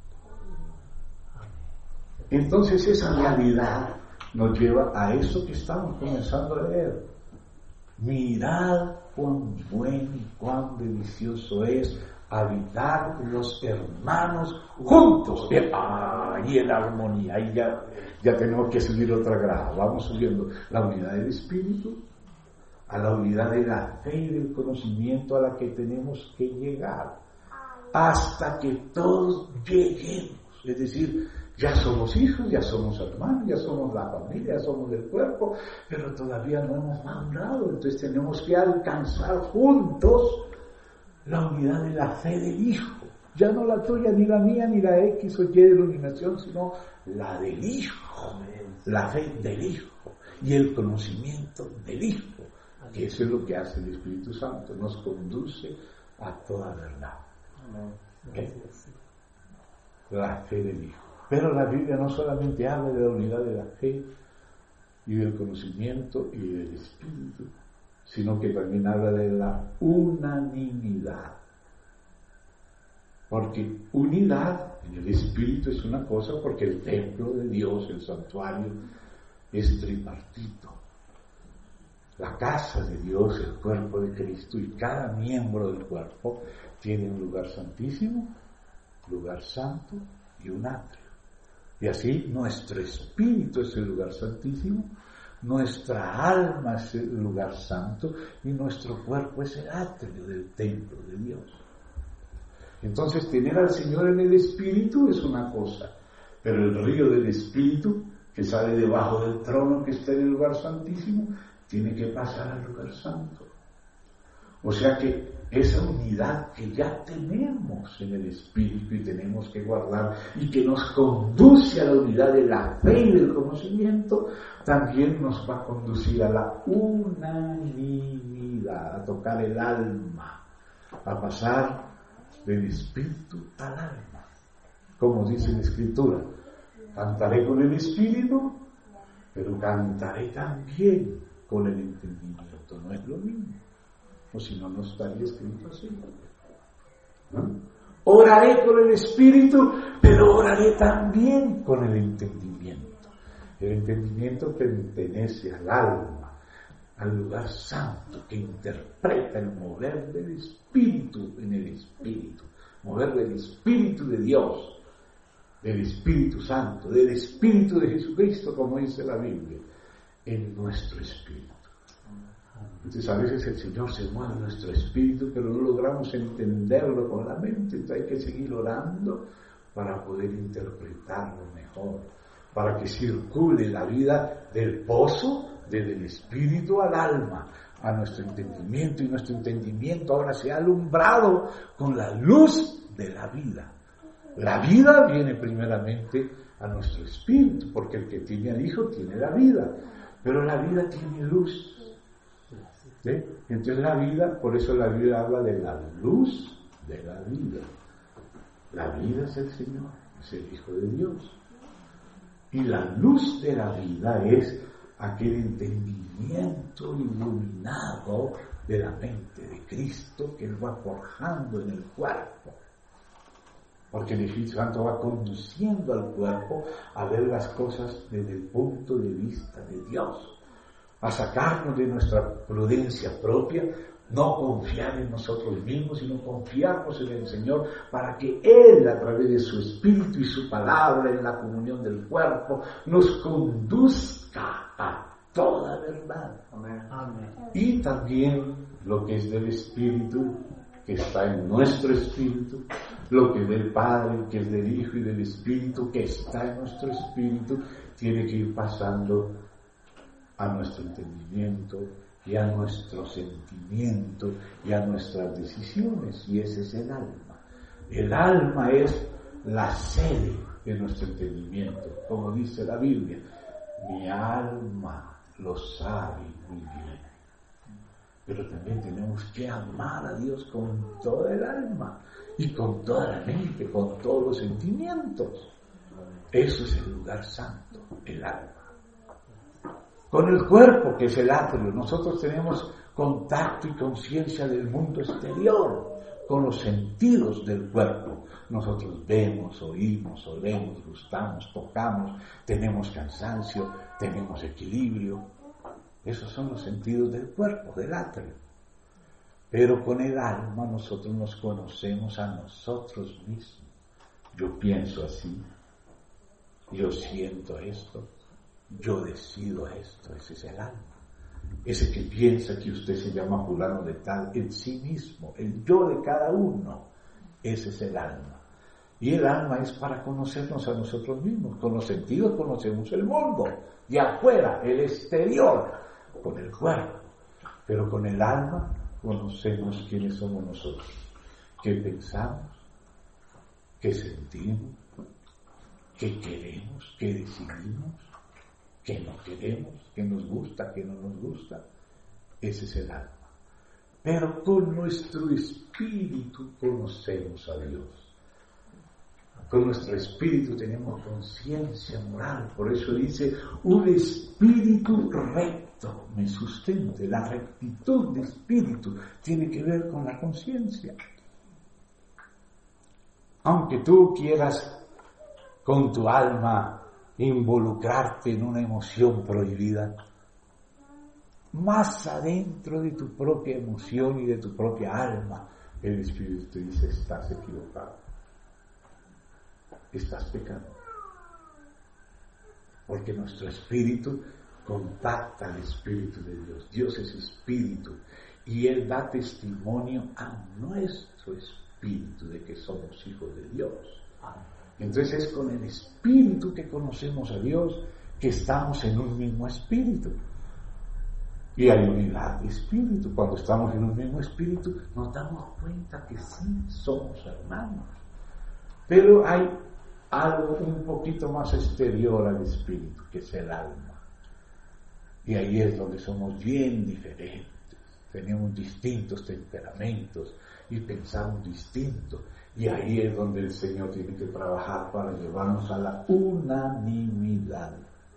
Entonces esa realidad nos lleva a eso que estamos comenzando a leer. Mirad cuán bueno y cuán delicioso es habitar los hermanos juntos. Ah, y en la armonía. Ahí ya, ya tenemos que subir otra grado. Vamos subiendo la unidad del espíritu a la unidad de la fe y del conocimiento a la que tenemos que llegar. Hasta que todos lleguemos. Es decir, ya somos hijos, ya somos hermanos, ya somos la familia, ya somos del cuerpo, pero todavía no hemos madurado. Entonces tenemos que alcanzar juntos la unidad de la fe del Hijo. Ya no la tuya, ni la mía, ni la X o Y de la iluminación, sino la del Hijo. La fe del Hijo y el conocimiento del Hijo. Que eso es lo que hace el Espíritu Santo. Nos conduce a toda verdad. ¿Okay? La fe del Hijo. Pero la Biblia no solamente habla de la unidad de la fe y del conocimiento y del Espíritu, sino que también habla de la unanimidad. Porque unidad en el Espíritu es una cosa, porque el templo de Dios, el santuario, es tripartito. La casa de Dios, el cuerpo de Cristo, y cada miembro del cuerpo tiene un lugar santísimo, lugar santo y un atrio. Y así nuestro espíritu es el lugar santísimo, nuestra alma es el lugar santo y nuestro cuerpo es el atrio del templo de Dios. Entonces tener al Señor en el espíritu es una cosa, pero el río del espíritu que sale debajo del trono que está en el lugar santísimo tiene que pasar al lugar santo. O sea que esa unidad que ya tenemos en el Espíritu y tenemos que guardar y que nos conduce a la unidad de la fe y del conocimiento, también nos va a conducir a la unanimidad, a tocar el alma, a pasar del Espíritu al alma. Como dice la Escritura, cantaré con el Espíritu, pero cantaré también con el entendimiento. No es lo mismo. O si no, no estaría escrito así. ¿No? Oraré con el Espíritu, pero oraré también con el entendimiento. El entendimiento pertenece al alma, al lugar santo, que interpreta el mover del Espíritu en el Espíritu. Mover del Espíritu de Dios, del Espíritu Santo, del Espíritu de Jesucristo, como dice la Biblia, en nuestro espíritu. Entonces a veces el Señor se mueve en nuestro espíritu, pero no logramos entenderlo con la mente. Entonces hay que seguir orando para poder interpretarlo mejor, para que circule la vida del pozo, desde el espíritu al alma, a nuestro entendimiento, y nuestro entendimiento ahora sea alumbrado con la luz de la vida. La vida viene primeramente a nuestro espíritu, porque el que tiene al Hijo tiene la vida, pero la vida tiene luz. ¿Sí? Entonces la vida, por eso la Biblia habla de la luz de la vida. La vida es el Señor, es el Hijo de Dios. Y la luz de la vida es aquel entendimiento iluminado de la mente de Cristo que Él va forjando en el cuerpo. Porque el Espíritu Santo va conduciendo al cuerpo a ver las cosas desde el punto de vista de Dios, a sacarnos de nuestra prudencia propia, no confiar en nosotros mismos, sino confiarnos en el Señor para que Él, a través de su Espíritu y su palabra en la comunión del cuerpo, nos conduzca a toda verdad. Amén. Amén. Y también lo que es del Espíritu, que está en nuestro Espíritu, lo que es del Padre, que es del Hijo y del Espíritu, que está en nuestro Espíritu, tiene que ir pasando a nuestro entendimiento y a nuestro sentimiento y a nuestras decisiones, y ese es el alma. El alma es la sede de nuestro entendimiento, como dice la Biblia, mi alma lo sabe muy bien. Pero también tenemos que amar a Dios con toda el alma y con toda la mente, con todos los sentimientos. Eso es el lugar santo, el alma. Con el cuerpo, que es el atrio, nosotros tenemos contacto y conciencia del mundo exterior, con los sentidos del cuerpo. Nosotros vemos, oímos, olemos, gustamos, tocamos, tenemos cansancio, tenemos equilibrio. Esos son los sentidos del cuerpo, del atrio. Pero con el alma nosotros nos conocemos a nosotros mismos. Yo pienso así, yo siento esto, yo decido esto, ese es el alma. Ese que piensa que usted se llama fulano de tal, en sí mismo, el yo de cada uno, ese es el alma. Y el alma es para conocernos a nosotros mismos. Con los sentidos conocemos el mundo, y afuera, el exterior, con el cuerpo. Pero con el alma conocemos quiénes somos nosotros, qué pensamos, qué sentimos, qué queremos, qué decidimos, qué no queremos, qué nos gusta, qué no nos gusta. Ese es el alma. Pero con nuestro espíritu conocemos a Dios. Con nuestro espíritu tenemos conciencia moral. Por eso dice, un espíritu recto me sustente. La rectitud de espíritu tiene que ver con la conciencia. Aunque tú quieras con tu alma involucrarte en una emoción prohibida, más adentro de tu propia emoción y de tu propia alma, el Espíritu te dice, estás equivocado, estás pecando. Porque nuestro espíritu contacta al Espíritu de Dios. Dios es espíritu y Él da testimonio a nuestro espíritu de que somos hijos de Dios. Entonces es con el espíritu que conocemos a Dios, que estamos en un mismo espíritu. Y hay unidad de espíritu. Cuando estamos en un mismo espíritu, nos damos cuenta que sí somos hermanos. Pero hay algo un poquito más exterior al espíritu, que es el alma. Y ahí es donde somos bien diferentes. Tenemos distintos temperamentos y pensamos distinto. Y ahí es donde el Señor tiene que trabajar para llevarnos a la unanimidad.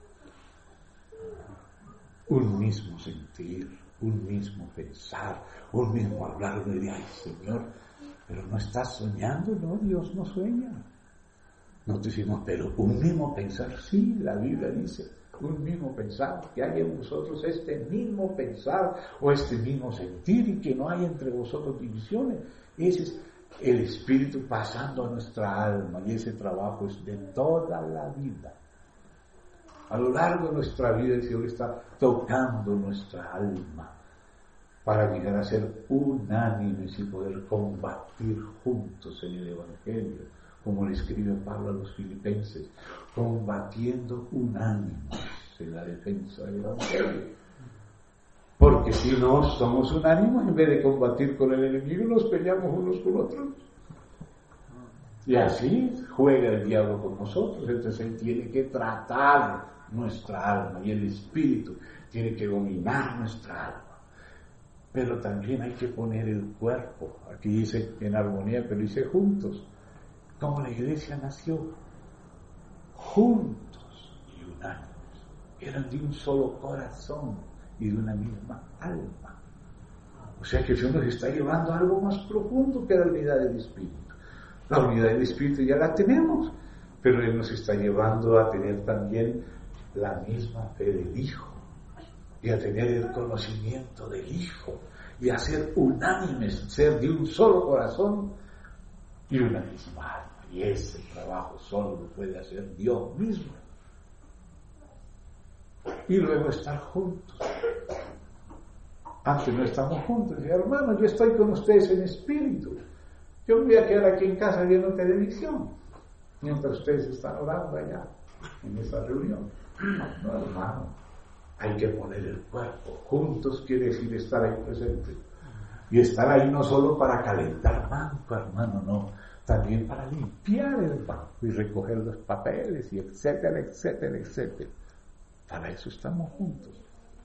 Un mismo sentir, un mismo pensar, un mismo hablar. Uno diría, ay Señor, pero no estás soñando, no, Dios no sueña. Nosotros decimos, pero un mismo pensar, sí, la Biblia dice, un mismo pensar, que haya en vosotros este mismo pensar o este mismo sentir y que no haya entre vosotros divisiones. Ese es el Espíritu pasando a nuestra alma y ese trabajo es de toda la vida. A lo largo de nuestra vida el Señor está tocando nuestra alma para llegar a ser unánimes y poder combatir juntos en el Evangelio, como le escribe Pablo a los filipenses, combatiendo unánimes en la defensa del Evangelio. Porque si no somos unánimes, en vez de combatir con el enemigo, nos peleamos unos con otros. Y así juega el diablo con nosotros. Entonces él tiene que tratar nuestra alma y el espíritu tiene que dominar nuestra alma. Pero también hay que poner el cuerpo. Aquí dice en armonía, pero dice juntos. Como la iglesia nació, juntos y unánimes. Eran de un solo corazón y de una misma alma. O sea que el Señor nos está llevando a algo más profundo que la unidad del Espíritu. La unidad del Espíritu ya la tenemos, pero Él nos está llevando a tener también la misma fe del Hijo y a tener el conocimiento del Hijo y a ser unánimes, ser de un solo corazón y una misma alma. Y ese trabajo solo lo puede hacer Dios mismo. Y luego estar juntos. Antes no estamos juntos. Y, hermano, yo estoy con ustedes en espíritu. Yo me voy a quedar aquí en casa viendo televisión mientras ustedes están orando allá en esa reunión. No, hermano, hay que poner el cuerpo. Juntos quiere decir estar ahí presente. Y estar ahí no solo para calentar banco, hermano, no. También para limpiar el banco y recoger los papeles y etcétera, etcétera, etcétera. Para eso estamos juntos.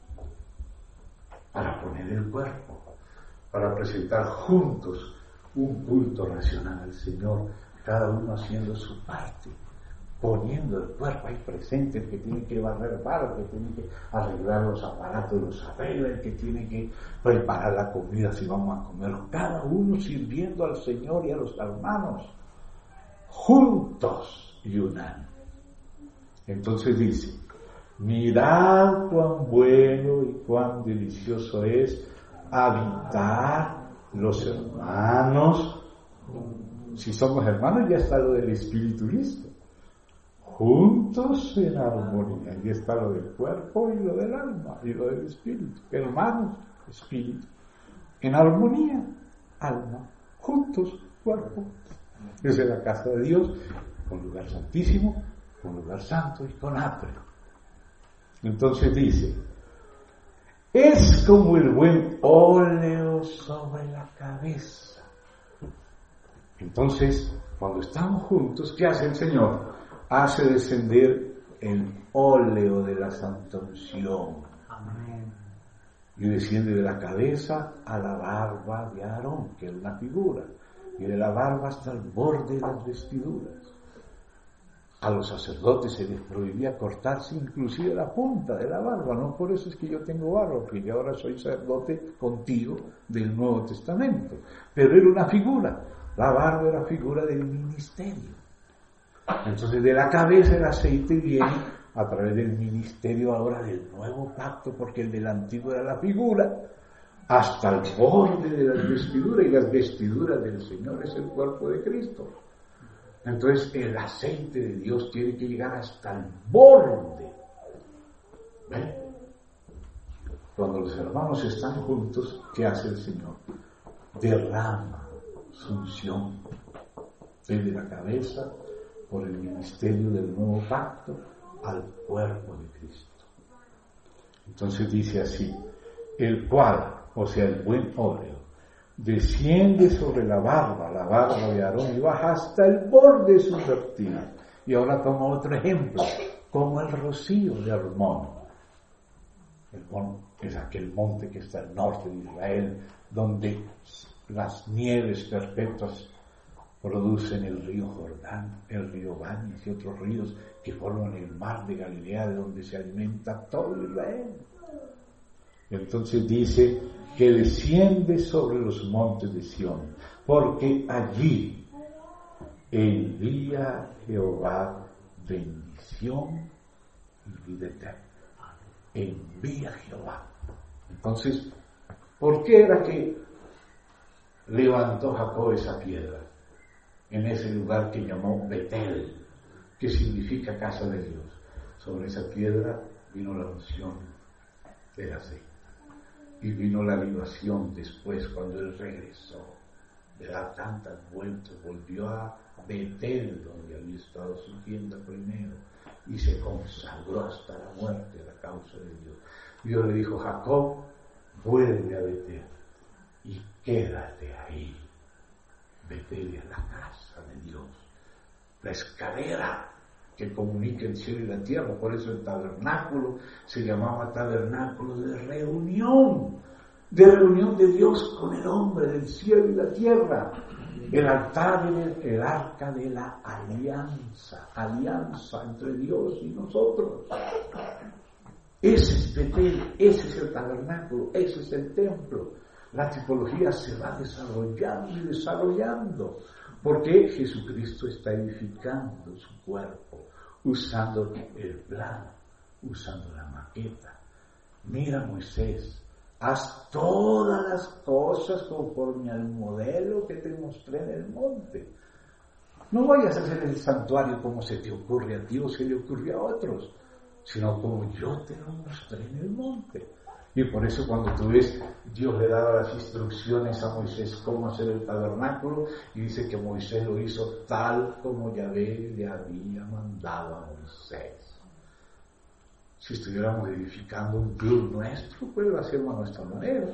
Para poner el cuerpo. Para presentar juntos un culto racional al Señor, cada uno haciendo su parte, poniendo el cuerpo ahí presente, el que tiene que barrer barro, el que tiene que arreglar los aparatos, los arregla, el que tiene que preparar la comida si vamos a comer, cada uno sirviendo al Señor y a los hermanos, juntos y unánimes. Entonces dice, mirad cuán bueno y cuán delicioso es habitar los hermanos. Si somos hermanos ya está lo del espíritu listo. Juntos en armonía. Y está lo del cuerpo y lo del alma y lo del espíritu. Hermanos, espíritu. En armonía, alma. Juntos, cuerpo. Esa es la casa de Dios, con lugar santísimo, con lugar santo y con atrio. Entonces dice, es como el buen óleo sobre la cabeza. Entonces, cuando estamos juntos, ¿qué hace el Señor? Hace descender el óleo de la santa unción. Amén. Y desciende de la cabeza a la barba de Aarón, que es una figura, y de la barba hasta el borde de las vestiduras. A los sacerdotes se les prohibía cortarse inclusive la punta de la barba, no por eso es que yo tengo barba, porque yo ahora soy sacerdote contigo del Nuevo Testamento, pero era una figura, la barba era figura del ministerio. Entonces de la cabeza el aceite viene a través del ministerio ahora del nuevo pacto, porque el del antiguo era la figura, hasta el borde de las vestiduras, y las vestiduras del Señor es el cuerpo de Cristo. Entonces el aceite de Dios tiene que llegar hasta el borde. ¿Ven? Cuando los hermanos están juntos, ¿qué hace el Señor? Derrama su unción desde la cabeza por el ministerio del nuevo pacto al cuerpo de Cristo. Entonces dice así, el cual, o sea el buen óleo, desciende sobre la barba, la barba de Aarón, y baja hasta el borde de su reptil. Y ahora toma otro ejemplo, como el rocío de Hermón. Hermón es aquel monte que está al norte de Israel, donde las nieves perpetuas producen el río Jordán, el río Banis y otros ríos que forman el mar de Galilea, de donde se alimenta todo Israel. Entonces dice que desciende sobre los montes de Sión, porque allí envía Jehová bendición y vida eterna. Envía Jehová. Entonces, ¿por qué era que levantó Jacob esa piedra en ese lugar que llamó Betel, que significa casa de Dios? Sobre esa piedra vino la unción del aceite. Y vino la libación después, cuando él regresó de dar tantas vueltas, volvió a Betel, donde había estado su tienda primero, y se consagró hasta la muerte a la causa de Dios. Dios le dijo, Jacob, vuelve a Betel y quédate ahí. Betel es la casa de Dios, la escalera que comunica el cielo y la tierra. Por eso el tabernáculo se llamaba tabernáculo de reunión, de reunión de Dios con el hombre, del cielo y la tierra. El altar era el, el arca de la alianza, alianza entre Dios y nosotros. Ese es Betel, ese es el tabernáculo, ese es el templo. La tipología se va desarrollando y desarrollando, porque Jesucristo está edificando su cuerpo, usando el plano, usando la maqueta. Mira, Moisés, haz todas las cosas conforme al modelo que te mostré en el monte. No vayas a hacer el santuario como se te ocurre a ti o se le ocurre a otros, sino como yo te lo mostré en el monte. Y por eso cuando tú ves, Dios le daba las instrucciones a Moisés cómo hacer el tabernáculo, y dice que Moisés lo hizo tal como Yahvé le había mandado a Moisés. Si estuviéramos edificando un club nuestro, pues lo hacemos a nuestra manera.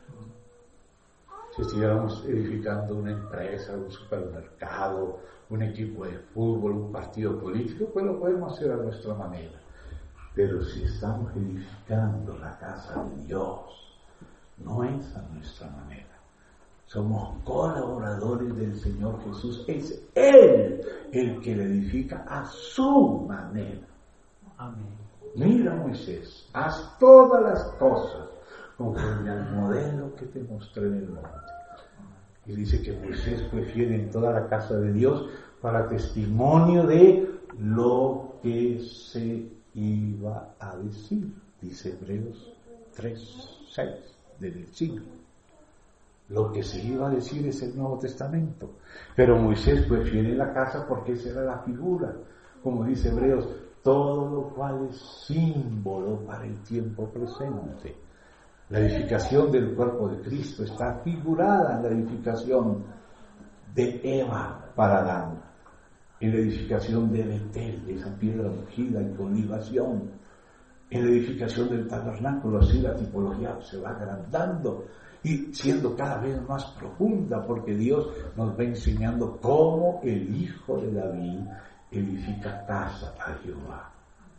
Si estuviéramos edificando una empresa, un supermercado, un equipo de fútbol, un partido político, pues lo podemos hacer a nuestra manera. Pero si estamos edificando la casa de Dios, no es a nuestra manera. Somos colaboradores del Señor Jesús. Es Él el que le edifica a su manera. Amén. Mira, Moisés, haz todas las cosas conforme al modelo que te mostré en el monte. Y dice que Moisés fue fiel en toda la casa de Dios para testimonio de lo que se iba a decir. Dice Hebreos tres, seis del siglo. Lo que se iba a decir es el Nuevo Testamento. Pero Moisés fue fiel en la casa porque esa era la figura. Como dice Hebreos, todo lo cual es símbolo para el tiempo presente. La edificación del cuerpo de Cristo está figurada en la edificación de Eva para Adán, en la edificación de Betel, esa piedra ungida y con libación, en la edificación del tabernáculo. Así la tipología se va agrandando y siendo cada vez más profunda, porque Dios nos va enseñando cómo el hijo de David edifica casa a Jehová.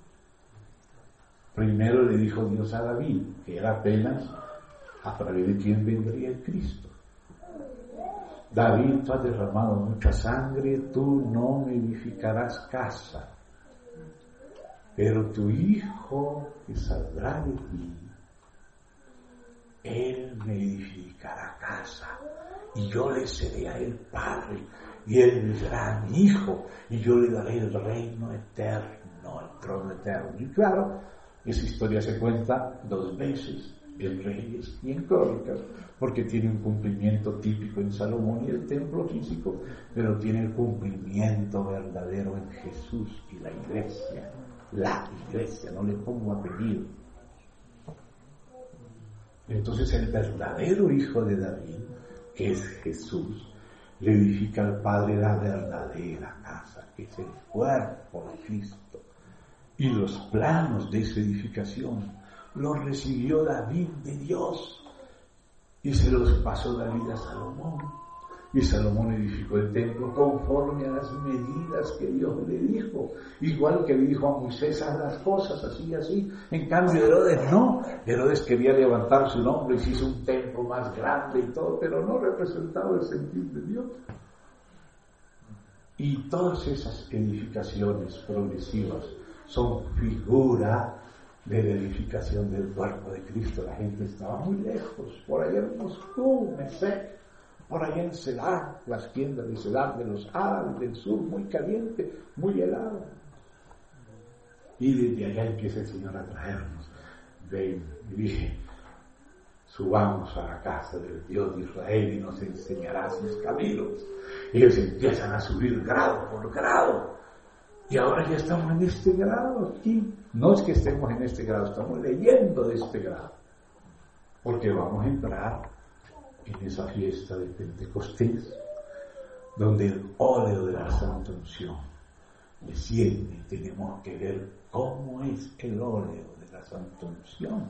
Primero le dijo Dios a David, que era apenas a través de quien vendría el Cristo. David, tú has derramado mucha sangre, tú no me edificarás casa, pero tu hijo que saldrá de ti, él me edificará casa, y yo le seré a él padre, y él será mi hijo, y yo le daré el reino eterno, el trono eterno. Y claro, esa historia se cuenta dos veces, en Reyes y en Crónicas, porque tiene un cumplimiento típico en Salomón y el templo físico, pero tiene el cumplimiento verdadero en Jesús y la iglesia. La iglesia, no le pongo apellido. Entonces el verdadero hijo de David, que es Jesús, le edifica al Padre la verdadera casa, que es el cuerpo de Cristo. Y los planos de esa edificación los recibió David de Dios y se los pasó David a Salomón. Y Salomón edificó el templo conforme a las medidas que Dios le dijo. Igual que le dijo a Moisés, haz las cosas así y así. En cambio Herodes no. Herodes quería levantar su nombre y se hizo un templo más grande y todo, pero no representaba el sentir de Dios. Y todas esas edificaciones progresivas son figura de la edificación del cuerpo de Cristo. La gente estaba muy lejos, por allá en Moscú, Mesec, por allá en Selah, las tiendas de Selah de los árabes del sur, muy caliente, muy helado. Y desde allá empieza el Señor a traernos. Ven, y dije, subamos a la casa del Dios de Israel y nos enseñará sus caminos. Ellos empiezan a subir grado por grado. Y ahora ya estamos en este grado aquí. No es que estemos en este grado, estamos leyendo de este grado. Porque vamos a entrar en esa fiesta de Pentecostés, donde el óleo de la Santa Unción desciende. Tenemos que ver cómo es el óleo de la Santa Unción.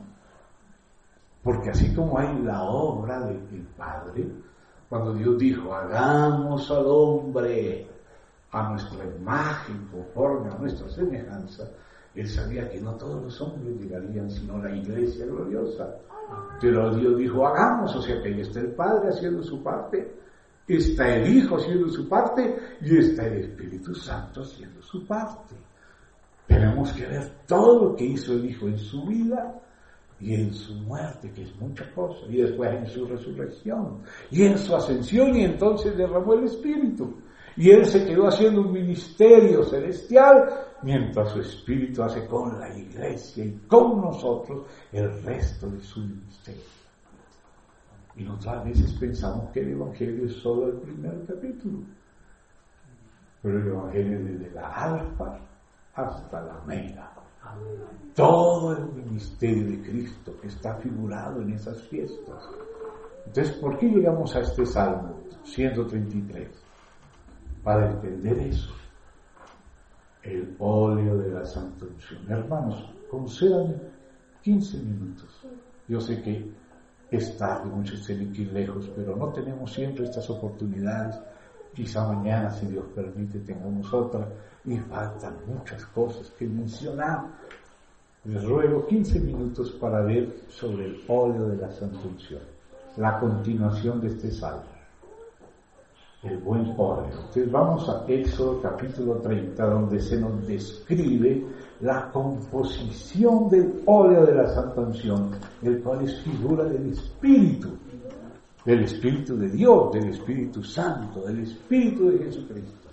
Porque así como hay la obra del Padre, cuando Dios dijo, hagamos al hombre a nuestra imagen, conforme a nuestra semejanza, Él sabía que no todos los hombres llegarían, sino la iglesia gloriosa. Pero Dios dijo, hagamos, o sea que ahí está el Padre haciendo su parte, está el Hijo haciendo su parte, y está el Espíritu Santo haciendo su parte. Tenemos que ver todo lo que hizo el Hijo en su vida, y en su muerte, que es mucha cosa, y después en su resurrección, y en su ascensión, y entonces derramó el Espíritu. Y Él se quedó haciendo un ministerio celestial, mientras su Espíritu hace con la iglesia y con nosotros el resto de su ministerio. Y nosotras veces pensamos que el Evangelio es solo el primer capítulo, pero el Evangelio es desde la alfa hasta la omega. Todo el ministerio de Cristo que está figurado en esas fiestas. Entonces, ¿por qué llegamos a este Salmo ciento treinta y tres? Para entender eso, el óleo de la Santa Unción. Hermanos, concédanme quince minutos. Yo sé que es tarde, muchos tienen que ir lejos, pero no tenemos siempre estas oportunidades. Quizá mañana, si Dios permite, tengamos otra, y faltan muchas cosas que mencionar. Les ruego quince minutos para ver sobre el óleo de la Santa Unción. la continuación de este salmo, el buen óleo. Entonces vamos a Éxodo capítulo treinta, donde se nos describe la composición del óleo de la santa unción, el cual es figura del Espíritu, del Espíritu de Dios, del Espíritu Santo, del Espíritu de Jesucristo.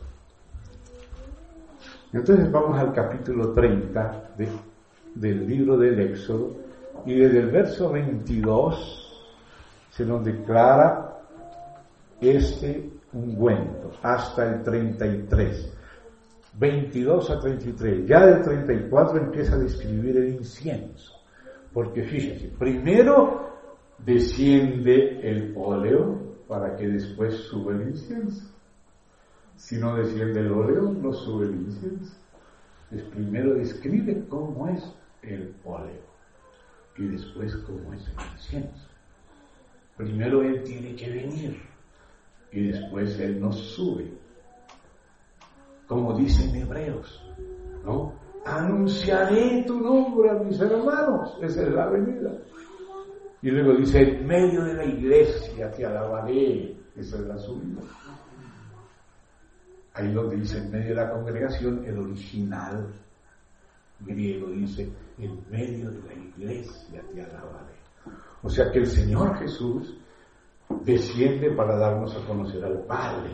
Entonces vamos al capítulo treinta de, del libro del Éxodo, y desde el verso veintidós se nos declara este ungüento hasta el treinta y tres, veintidós a treinta y tres. Ya del treinta y cuatro empieza a describir el incienso, porque fíjense, primero desciende el óleo para que después suba el incienso. Si no desciende el óleo, no sube el incienso. Entonces primero describe cómo es el óleo y después cómo es el incienso. Primero él tiene que venir y después él nos sube, como dicen Hebreos, ¿no? Anunciaré tu nombre a mis hermanos, esa es la venida. Y luego dice, en medio de la iglesia te alabaré, esa es la subida. Ahí donde dice en medio de la congregación, el original griego dice, en medio de la iglesia te alabaré. O sea que el Señor Jesús desciende para darnos a conocer al Padre.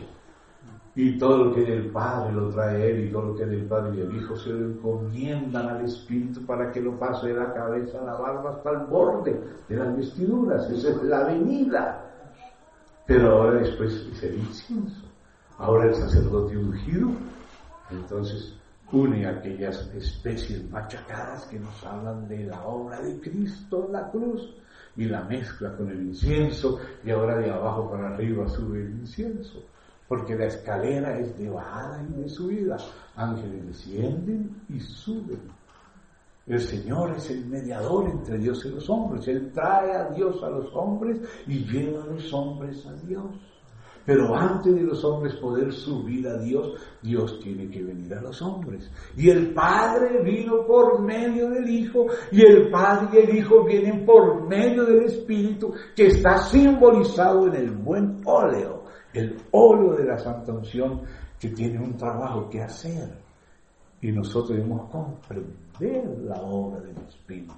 Y todo lo que del Padre lo trae Él, y todo lo que del Padre y el Hijo se lo encomiendan al Espíritu para que lo pase de la cabeza a la barba hasta el borde de las vestiduras. Esa es la venida. Pero ahora después es el incienso. Ahora el sacerdote ungido, entonces une aquellas especies machacadas que nos hablan de la obra de Cristo en la cruz y la mezcla con el incienso, y ahora de abajo para arriba sube el incienso, porque la escalera es de bajada y de subida. Ángeles descienden y suben. El Señor es el mediador entre Dios y los hombres. Él trae a Dios a los hombres y lleva a los hombres a Dios. Pero antes de los hombres poder subir a Dios, Dios tiene que venir a los hombres. Y el Padre vino por medio del Hijo, y el Padre y el Hijo vienen por medio del Espíritu, que está simbolizado en el buen óleo, el óleo de la Santa Unción, que tiene un trabajo que hacer. Y nosotros debemos comprender la obra del Espíritu,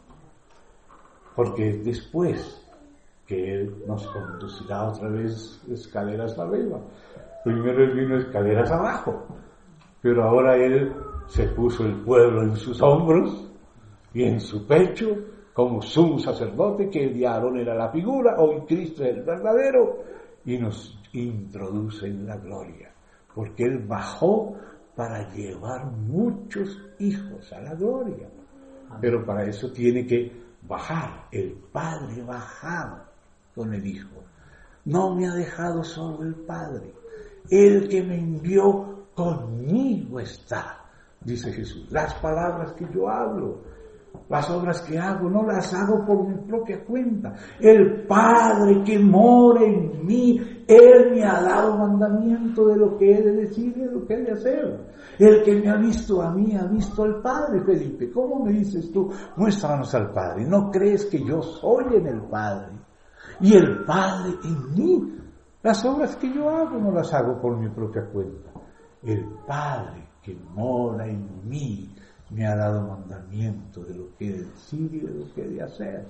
porque es después que Él nos conducirá otra vez escaleras arriba. Primero Él vino escaleras abajo, pero ahora Él se puso el pueblo en sus hombros y en su pecho, como sumo sacerdote, que el de Aarón era la figura, hoy Cristo es el verdadero, y nos introduce en la gloria, porque Él bajó para llevar muchos hijos a la gloria. Pero para eso tiene que bajar, el Padre bajar con el Hijo. No me ha dejado solo el Padre, el que me envió conmigo está, dice Jesús. Las palabras que yo hablo, las obras que hago, no las hago por mi propia cuenta. El Padre que mora en mí, Él me ha dado mandamiento de lo que he de decir y de lo que he de hacer. El que me ha visto a mí, ha visto al Padre. Felipe, ¿cómo me dices tú? Muéstranos al Padre. ¿No crees que yo soy en el Padre? Y el Padre en mí. Las obras que yo hago no las hago por mi propia cuenta. El Padre que mora en mí me ha dado mandamiento de lo que he de decir y de lo que he de hacer.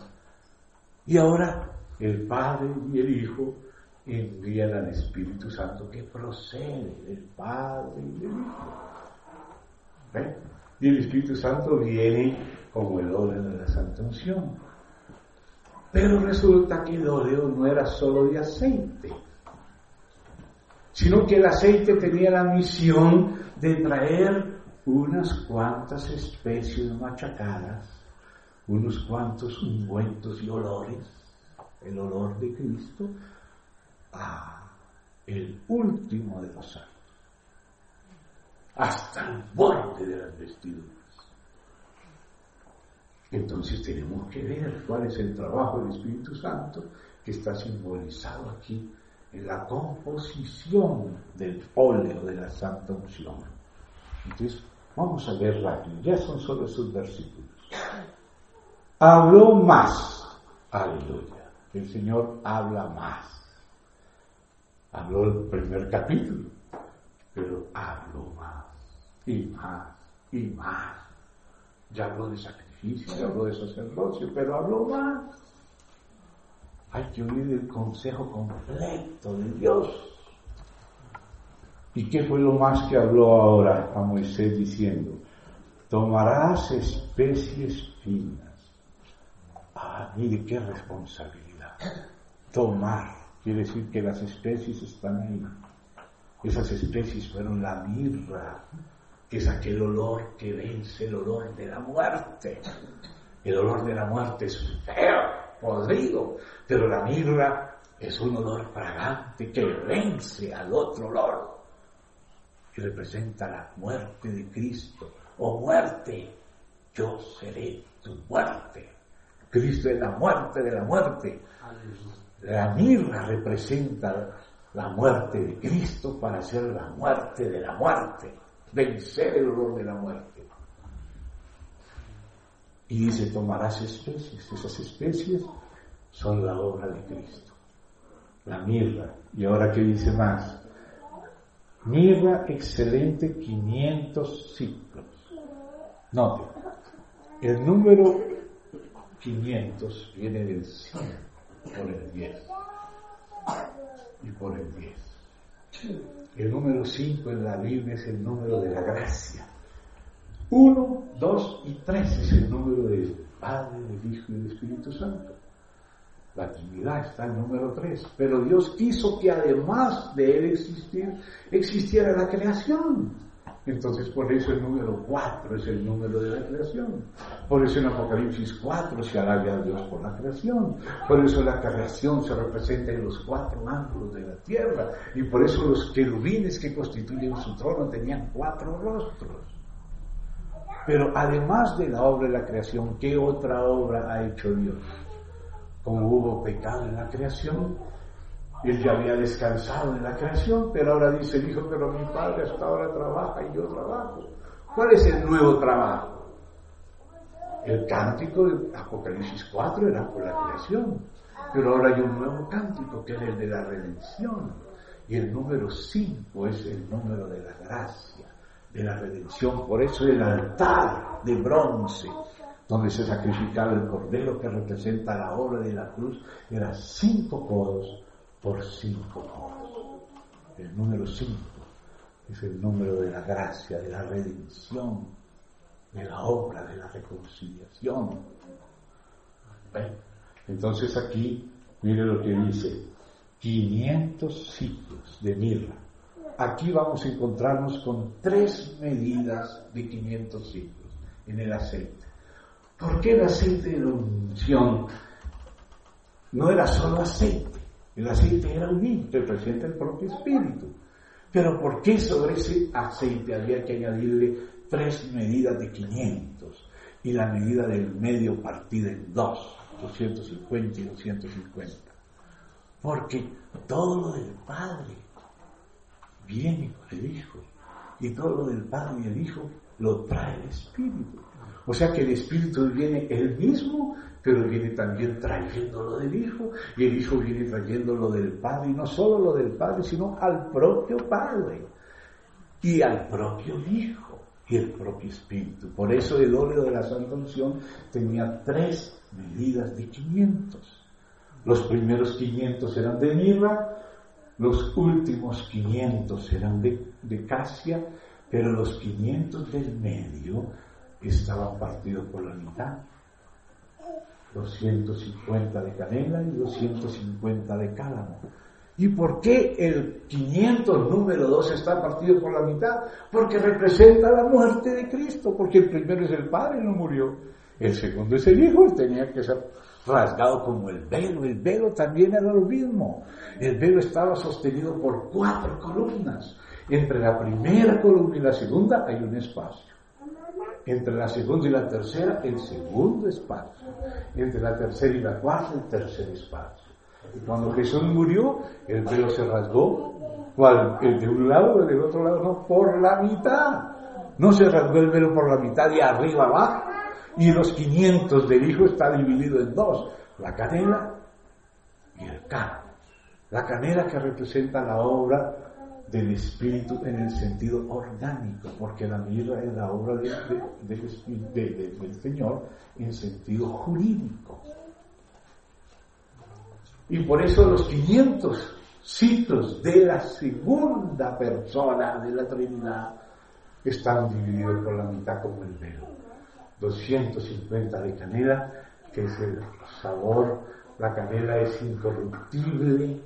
Y ahora el Padre y el Hijo envían al Espíritu Santo, que procede del Padre y del Hijo. ¿Ven? Y el Espíritu Santo viene como el óleo de la Santa Unción. Pero resulta que el óleo no era solo de aceite, sino que el aceite tenía la misión de traer unas cuantas especies machacadas, unos cuantos ungüentos y olores, el olor de Cristo, a el último de los santos, hasta el borde de las vestiduras. Entonces tenemos que ver cuál es el trabajo del Espíritu Santo, que está simbolizado aquí en la composición del óleo de la Santa Unción. Entonces, vamos a ver rápido, ya son solo esos versículos. Habló más, aleluya, el Señor habla más. Habló el primer capítulo, pero habló más, y más, y más. Ya habló de sacrificio, ya habló de sacerdocio, pero habló más. Hay que oír el consejo completo de Dios. ¿Y qué fue lo más que habló ahora a Moisés diciendo? Tomarás especies finas. Ah, mire qué responsabilidad. Tomar, quiere decir que las especies están ahí. Esas especies fueron la mirra, que es aquel olor que vence el olor de la muerte. El olor de la muerte es feo, podrido, pero la mirra es un olor fragante que vence al otro olor y representa la muerte de Cristo. Oh muerte, yo seré tu muerte. Cristo es la muerte de la muerte. La mirra representa la muerte de Cristo para ser la muerte de la muerte, vencer el olor de la muerte. Y dice, tomarás especies. Esas especies son la obra de Cristo. La mirra. Y ahora, ¿qué dice más? Mirra excelente quinientos ciclos. Note, el número quinientos viene del cien por el diez y por el diez. El número cinco en la Biblia es el número de la gracia. uno, dos y tres es el número del Padre, del Hijo y del Espíritu Santo. La Trinidad está en número tres, pero Dios quiso que además de Él existir, existiera la creación. Entonces por eso el número cuatro es el número de la creación. Por eso en Apocalipsis cuatro se alaba a Dios por la creación. Por eso la creación se representa en los cuatro ángulos de la tierra. Y por eso los querubines que constituyen su trono tenían cuatro rostros. Pero además de la obra de la creación, ¿qué otra obra ha hecho Dios? Como hubo pecado en la creación, Él ya había descansado en la creación, pero ahora dice el Hijo, pero mi Padre hasta ahora trabaja y yo trabajo. ¿Cuál es el nuevo trabajo? El cántico de Apocalipsis cuatro era por la creación, pero ahora hay un nuevo cántico que es el de la redención. Y el número cinco es el número de la gracia, de la redención. Por eso el altar de bronce, donde se sacrificaba el cordero que representa la obra de la cruz, era cinco codos por cinco codos. El número cinco es el número de la gracia, de la redención, de la obra, de la reconciliación. ¿Ven? Entonces aquí, mire lo que dice, quinientos ciclos de mirra. Aquí vamos a encontrarnos con tres medidas de quinientos ciclos en el aceite. ¿Por qué el aceite de la unción no era solo aceite? El aceite era un vino, representa el propio Espíritu. Pero ¿por qué sobre ese aceite había que añadirle tres medidas de quinientos? Y la medida del medio partida en dos, doscientos cincuenta y doscientos cincuenta. Porque todo lo del Padre viene con el Hijo. Y todo lo del Padre y el Hijo lo trae el Espíritu. O sea que el Espíritu viene él mismo, pero viene también trayendo lo del Hijo, y el Hijo viene trayendo lo del Padre, y no solo lo del Padre, sino al propio Padre, y al propio Hijo, y el propio Espíritu. Por eso el óleo de la Santa Unción tenía tres medidas de quinientos. Los primeros quinientos eran de mirra, los últimos quinientos eran de, de casia, pero los quinientos del medio estaban partidos por la mitad, doscientos cincuenta de canela y doscientos cincuenta de cálamo. ¿Y por qué el quinientos número dos está partido por la mitad? Porque representa la muerte de Cristo, porque el primero es el Padre, no murió. El segundo es el Hijo, tenía que ser rasgado como el velo. El velo también era lo mismo. El velo estaba sostenido por cuatro columnas. Entre la primera columna y la segunda hay un espacio. Entre la segunda y la tercera, el segundo espacio. Entre la tercera y la cuarta, el tercer espacio. Y cuando Jesús murió, el velo se rasgó. ¿Cuál? ¿El de un lado o del otro lado? No, por la mitad. No se rasgó el velo por la mitad, de arriba abajo. Y los quinientos del Hijo está dividido en dos. La canela y el cálamo. La canela que representa la obra del Espíritu en el sentido orgánico, porque la mirra es la obra de, de, de, de, de, del Señor en sentido jurídico. Y por eso los quinientos ciclos de la segunda persona de la Trinidad están divididos por la mitad como el velo. doscientos cincuenta de canela, que es el sabor, la canela es incorruptible,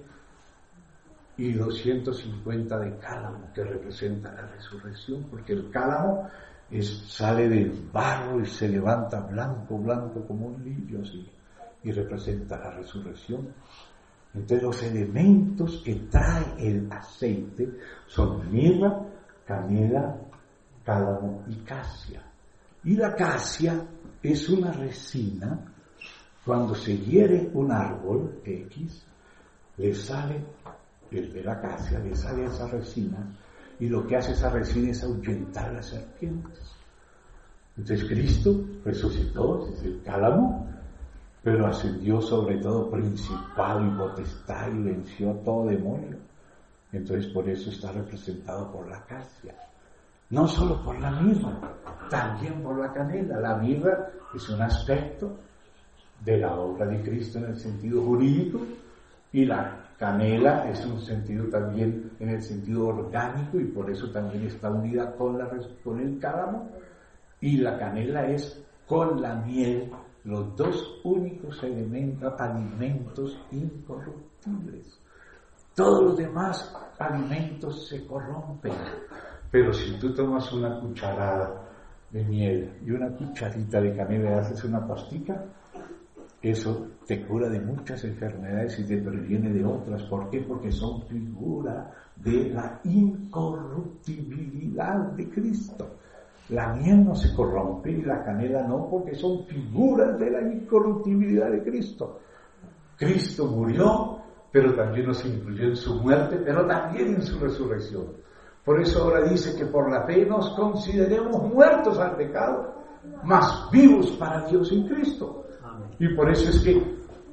y doscientos cincuenta de cálamo, que representa la resurrección, porque el cálamo es, sale del barro y se levanta blanco, blanco como un lirio así, y representa la resurrección. Entonces los elementos que trae el aceite son mirra, canela, cálamo y casia. Y la casia es una resina. Cuando se hiere un árbol X, le sale el de la casia, le sale esa resina, y lo que hace esa resina es ahuyentar las serpientes. Entonces Cristo resucitó, es el cálamo, pero ascendió sobre todo principado y potestad y venció a todo demonio. Entonces por eso está representado por la casia. No solo por la mirra, también por la canela. La mirra es un aspecto de la obra de Cristo en el sentido jurídico, y la canela es un sentido también en el sentido orgánico, y por eso también está unida con, la, con el cálamo. Y la canela es con la miel, los dos únicos elementos, alimentos incorruptibles. Todos los demás alimentos se corrompen, pero si tú tomas una cucharada de miel y una cucharita de canela y haces una pastica, eso te cura de muchas enfermedades y te previene de otras. ¿Por qué? Porque son figura de la incorruptibilidad de Cristo. La miel no se corrompe y la canela no, porque son figuras de la incorruptibilidad de Cristo. Cristo murió, pero también nos incluyó en su muerte, pero también en su resurrección. Por eso ahora dice que por la fe nos consideremos muertos al pecado, mas vivos para Dios en Cristo. Y por eso es que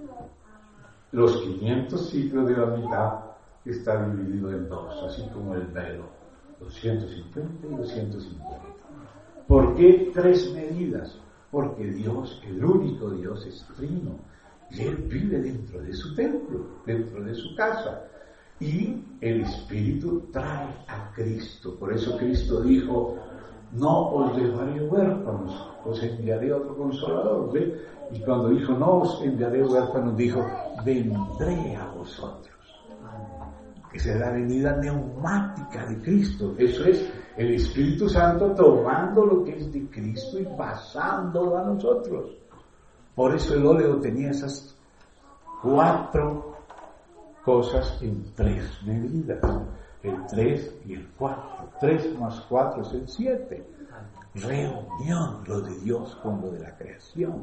los quinientos ciclos de la mitad está dividido en dos, así como el velo, doscientos cincuenta y doscientos cincuenta. ¿Por qué tres medidas? Porque Dios, el único Dios, es trino, y Él vive dentro de su templo, dentro de su casa, y el Espíritu trae a Cristo. Por eso Cristo dijo: no os dejaré huérfanos, os enviaré otro consolador. ¿Ve? Y cuando dijo no os enviaré huérfanos, dijo: vendré a vosotros. Esa es la venida neumática de Cristo. Eso es el Espíritu Santo tomando lo que es de Cristo y pasándolo a nosotros. Por eso el óleo tenía esas cuatro cosas en tres medidas: el tres y el cuatro. Tres más cuatro es el siete. Reunión lo de Dios con lo de la creación.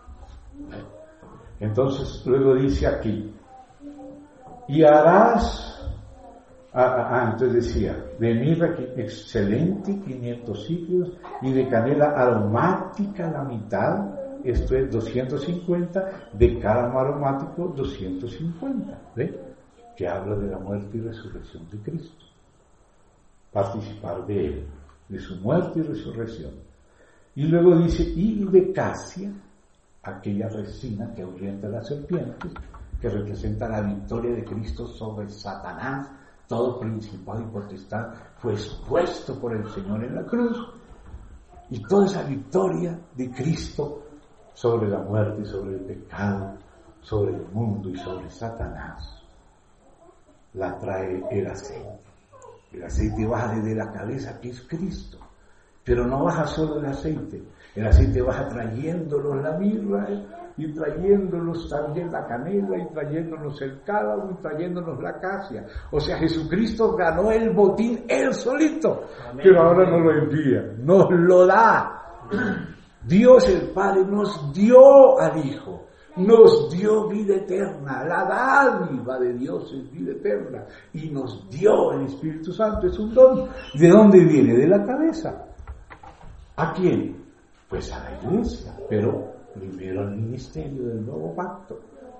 Entonces luego dice aquí: y harás, ah, ah, entonces decía, de mirra excelente quinientos ciclos, y de canela aromática la mitad, esto es doscientos cincuenta, de cálamo aromático doscientos cincuenta, ¿ve? Que habla de la muerte y resurrección de Cristo. Participar de Él, de su muerte y resurrección. Y luego dice: y de casia, aquella resina que ahuyenta a las serpientes, que representa la victoria de Cristo sobre Satanás. Todo principado y potestad fue expuesto por el Señor en la cruz, y toda esa victoria de Cristo sobre la muerte, sobre el pecado, sobre el mundo y sobre Satanás, la trae el aceite. El aceite baja desde la cabeza, que es Cristo, pero no baja solo el aceite. El aceite baja trayéndolos la mirra, ¿eh? y trayéndonos también la canela, y trayéndonos el cálamo, y trayéndonos la casia. O sea, Jesucristo ganó el botín él solito. Amén. Pero ahora nos lo envía, nos lo da. Dios el Padre nos dio al Hijo, nos dio vida eterna. La dádiva de Dios es vida eterna, y nos dio el Espíritu Santo, es un don. ¿De dónde viene? De la cabeza. ¿A quién? Pues a la iglesia, pero primero al ministerio del nuevo pacto.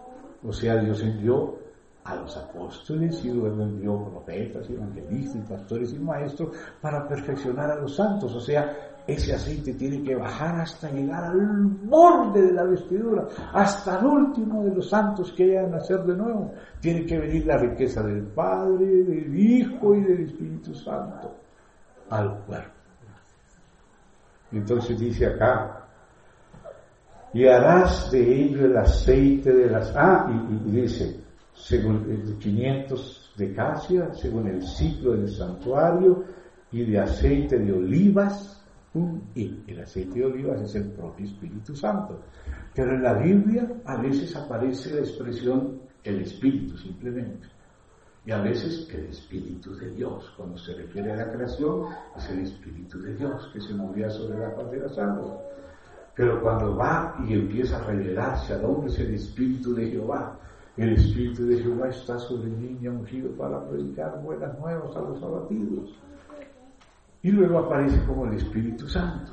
O sea, Dios envió a los apóstoles y luego envió profetas, evangelistas, pastores y maestros para perfeccionar a los santos. O sea, ese aceite tiene que bajar hasta llegar al borde de la vestidura, hasta el último de los santos que vayan a nacer de nuevo. Tiene que venir la riqueza del Padre, del Hijo y del Espíritu Santo al cuerpo. Entonces dice acá, y harás de ello el aceite de las... Ah, y, y dice, según el quinientos de casia, según el ciclo del santuario, y de aceite de olivas, y el aceite de olivas es el propio Espíritu Santo. Pero en la Biblia a veces aparece la expresión el Espíritu simplemente, y a veces el Espíritu de Dios. Cuando se refiere a la creación, es el Espíritu de Dios que se movía sobre la faz de las aguas. Pero cuando va y empieza a revelarse a dónde es el Espíritu de Jehová, el Espíritu de Jehová está sobre mí y ungido para predicar buenas nuevas a los abatidos. Y luego aparece como el Espíritu Santo.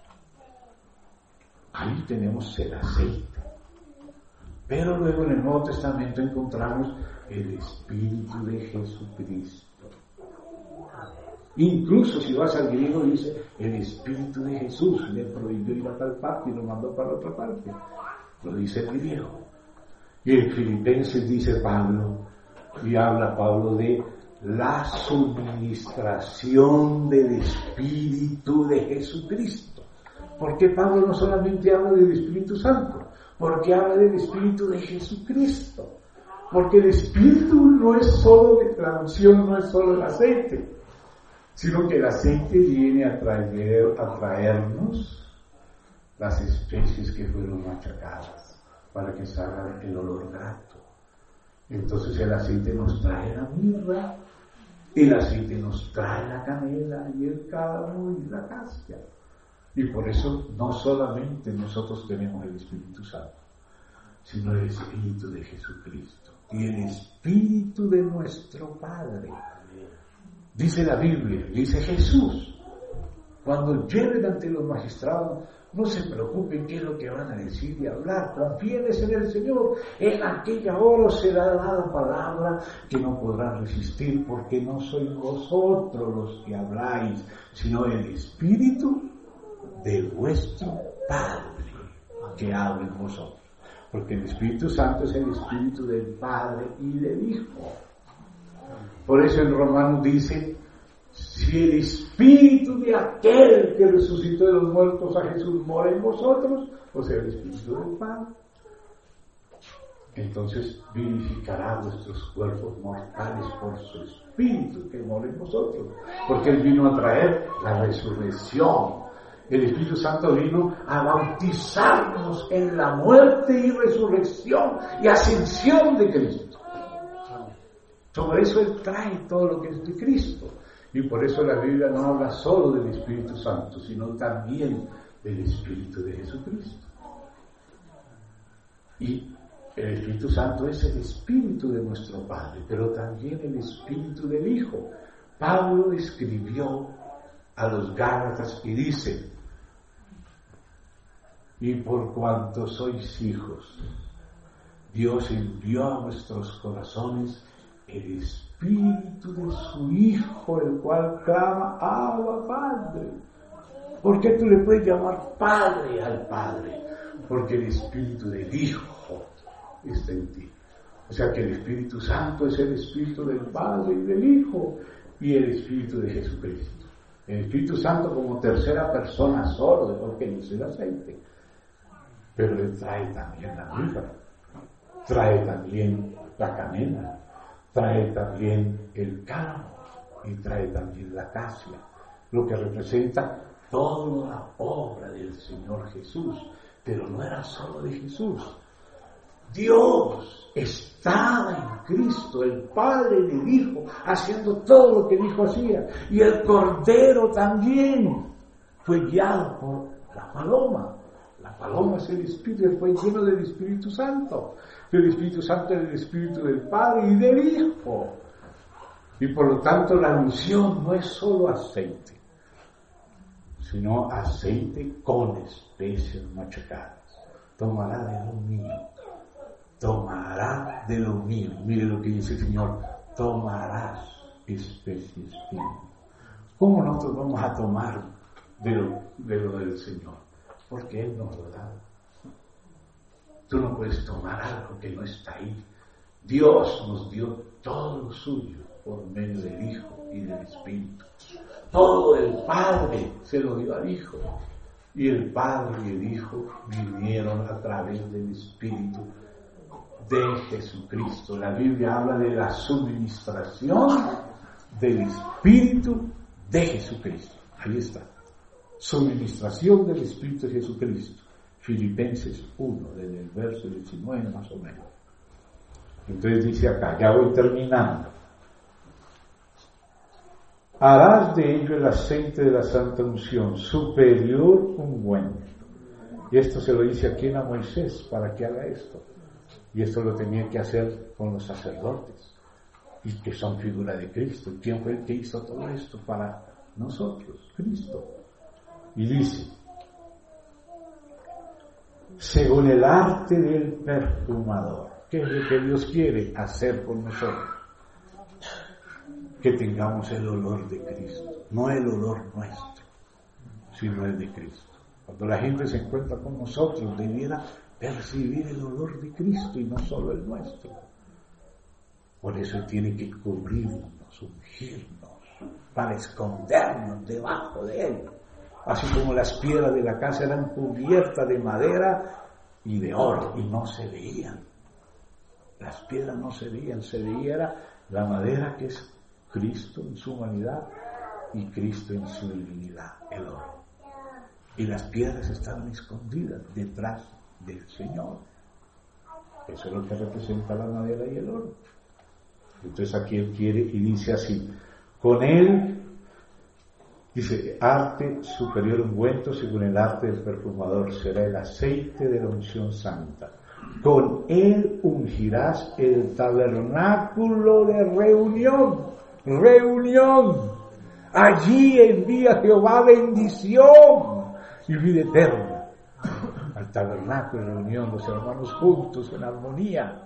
Ahí tenemos el aceite. Pero luego en el Nuevo Testamento encontramos el Espíritu de Jesucristo. Incluso si vas al griego dice el Espíritu de Jesús le prohibió ir a tal parte y lo mandó para otra parte. Lo dice el griego. Y en Filipenses dice Pablo, y habla Pablo de la suministración del Espíritu de Jesucristo. Porque Pablo no solamente habla del Espíritu Santo, porque habla del Espíritu de Jesucristo. Porque el Espíritu no es solo de la unción, no es solo el aceite, sino que el aceite viene a, traer, a traernos las especies que fueron machacadas para que salga el olor grato. Entonces el aceite nos trae la mirra, el aceite nos trae la canela y el cálamo y la cassia. Y por eso no solamente nosotros tenemos el Espíritu Santo, sino el Espíritu de Jesucristo y el Espíritu de nuestro Padre. Dice la Biblia, dice Jesús, cuando lleven ante los magistrados, no se preocupen qué es lo que van a decir y hablar, confíen en el Señor. En aquella hora será dada palabra que no podrán resistir, porque no sois vosotros los que habláis, sino el Espíritu de vuestro Padre que habla en vosotros. Porque el Espíritu Santo es el Espíritu del Padre y del Hijo. Por eso en Romanos dice, si el Espíritu de aquel que resucitó de los muertos a Jesús mora en vosotros, o sea, el Espíritu del Padre, entonces vivificará vuestros cuerpos mortales por su Espíritu que mora en vosotros, porque Él vino a traer la resurrección. El Espíritu Santo vino a bautizarnos en la muerte y resurrección y ascensión de Cristo. Sobre eso Él trae todo lo que es de Cristo. Y por eso la Biblia no habla solo del Espíritu Santo, sino también del Espíritu de Jesucristo. Y el Espíritu Santo es el Espíritu de nuestro Padre, pero también el Espíritu del Hijo. Pablo escribió a los Gálatas y dice, y por cuanto sois hijos, Dios envió a vuestros corazones el Espíritu de su Hijo, el cual clama, Abba, Padre. ¿Por qué tú le puedes llamar Padre al Padre? Porque el Espíritu del Hijo está en ti. O sea que el Espíritu Santo es el Espíritu del Padre y del Hijo y el Espíritu de Jesucristo. El Espíritu Santo como tercera persona solo, porque no es el aceite. Pero Él trae también la mirra, trae también la canela, trae también el cálamo y trae también la cassia, lo que representa toda la obra del Señor Jesús. Pero no era solo de Jesús. Dios estaba en Cristo, el Padre y el Hijo, haciendo todo lo que el Hijo hacía. Y el Cordero también fue guiado por la paloma. La paloma es el Espíritu, él fue lleno del Espíritu Santo. El Espíritu Santo es el Espíritu del Padre y del Hijo. Y por lo tanto la unción no es solo aceite, sino aceite con especies machacadas. Tomará de un niño, tomará de lo mío. Mire lo que dice el Señor, tomarás especies finas. ¿Cómo nosotros vamos a tomar de lo, de lo del Señor? Porque Él nos lo da. Tú no puedes tomar algo que no está ahí. Dios nos dio todo lo suyo por medio del Hijo y del Espíritu. Todo el Padre se lo dio al Hijo. Y el Padre y el Hijo vinieron a través del Espíritu de Jesucristo. La Biblia habla de la suministración del Espíritu de Jesucristo. Ahí está. Suministración del Espíritu de Jesucristo. Filipenses uno, desde el verso diecinueve más o menos. Entonces dice acá, ya voy terminando. Harás de ello el aceite de la santa unción, superior ungüento. Y esto se lo dice aquí a Moisés, para que haga esto. Y esto lo tenía que hacer con los sacerdotes, y que son figura de Cristo. ¿Quién fue el que hizo todo esto para nosotros? Cristo. Y dice, según el arte del perfumador. ¿Qué es lo que Dios quiere hacer con nosotros? Que tengamos el olor de Cristo, no el olor nuestro, sino el de Cristo. Cuando la gente se encuentra con nosotros, debiera percibir el olor de Cristo y no solo el nuestro. Por eso Él tiene que cubrirnos, ungirnos, para escondernos debajo de Él. Así como las piedras de la casa eran cubiertas de madera y de oro y no se veían. Las piedras no se veían, se veía la madera, que es Cristo en su humanidad y Cristo en su divinidad, el oro. Y las piedras estaban escondidas detrás del Señor. Eso es lo que representa la madera y el oro. Entonces aquí Él quiere y dice así, con Él, dice, arte superior ungüento según el arte del perfumador, será el aceite de la unción santa. Con Él ungirás el tabernáculo de reunión. Reunión. Allí envía Jehová bendición y vida eterna. Al tabernáculo de reunión, los hermanos juntos en armonía.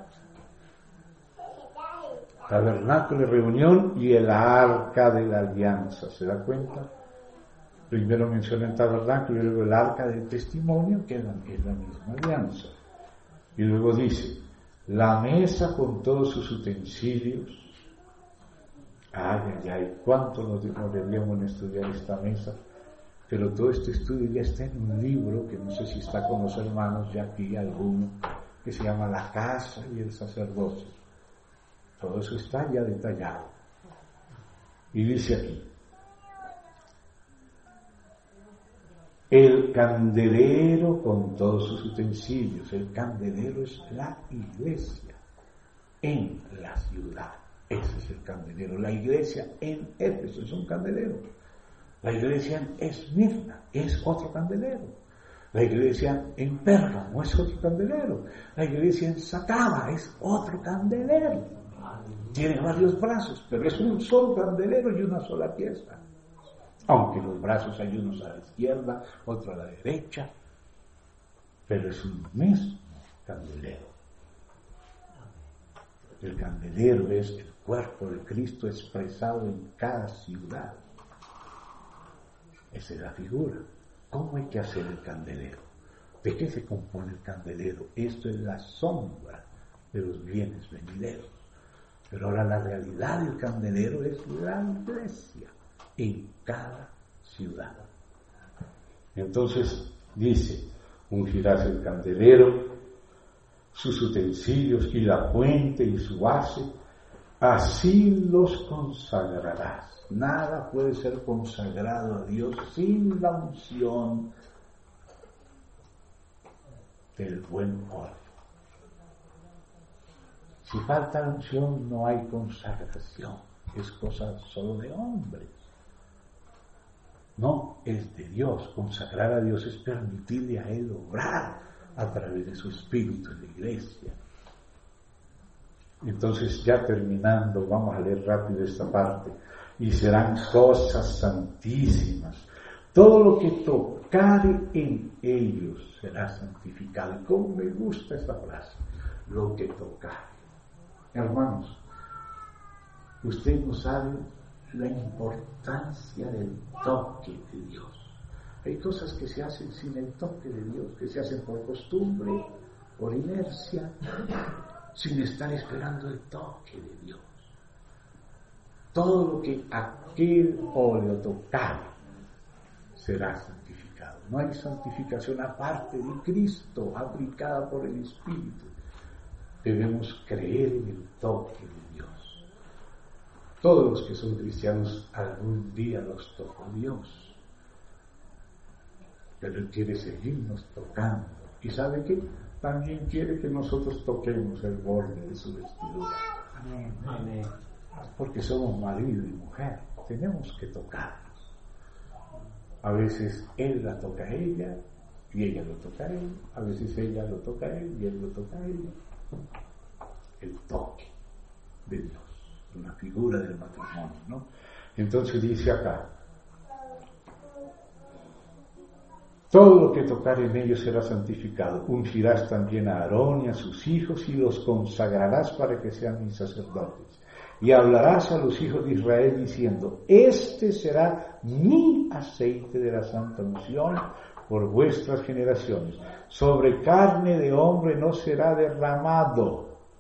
Tabernáculo de reunión y el arca de la alianza. ¿Se da cuenta? Primero menciona el tabernáculo y luego el arca del testimonio, que es la, es la misma alianza. Y luego dice, la mesa con todos sus utensilios. Ay, ay, ay, cuánto nos, nos deberíamos estudiar esta mesa. Pero todo este estudio ya está en un libro, que no sé si está con los hermanos ya aquí alguno, que se llama La casa y el sacerdocio. Todo eso está ya detallado. Y dice aquí, el candelero con todos sus utensilios. El candelero es la iglesia en la ciudad. Ese es el candelero. La iglesia en Éfeso es un candelero. La iglesia en Esmirna es otro candelero. La iglesia en Pérgamo es otro candelero. La iglesia en Sacaba es otro candelero. Tiene varios brazos, pero es un solo candelero y una sola pieza. Aunque los brazos hay unos a la izquierda, otro a la derecha, pero es un mismo candelero. El candelero es el cuerpo de Cristo expresado en cada ciudad. Esa es la figura. ¿Cómo hay que hacer el candelero? ¿De qué se compone el candelero? Esto es la sombra de los bienes venideros. Pero ahora la realidad del candelero es la iglesia en cada ciudad. Entonces dice, ungirás el candelero, sus utensilios y la fuente y su base, así los consagrarás. Nada puede ser consagrado a Dios sin la unción del buen óleo. Si falta la unción, no hay consagración. Es cosa solo de hombres. No, es de Dios. Consagrar a Dios es permitirle a Él obrar a través de su Espíritu en la iglesia. Entonces, ya terminando, vamos a leer rápido esta parte. Y serán cosas santísimas. Todo lo que tocare en ellos será santificado. ¿Cómo me gusta esta frase? lo que tocare. Hermanos, usted no sabe la importancia del toque de Dios. Hay cosas que se hacen sin el toque de Dios, que se hacen por costumbre, por inercia, sin estar esperando el toque de Dios. Todo lo que aquel óleo tocare será santificado. No hay santificación aparte de Cristo, aplicada por el Espíritu. Debemos creer en el toque de Dios. Todos los que son cristianos algún día los tocó Dios. Pero Él quiere seguirnos tocando. ¿Y sabe qué? También quiere que nosotros toquemos el borde de su vestidura. Amén. Amén. Porque somos marido y mujer. Tenemos que tocarnos. A veces Él la toca a ella y ella lo toca a Él. A veces ella lo toca a Él y Él lo toca a ella. El toque de Dios. Una figura del matrimonio, ¿no? Entonces dice acá: todo lo que tocare en ellos será santificado. Ungirás también a Aarón y a sus hijos y los consagrarás para que sean mis sacerdotes. Y hablarás a los hijos de Israel diciendo: este será mi aceite de la santa unción por vuestras generaciones. Sobre carne de hombre no será derramado.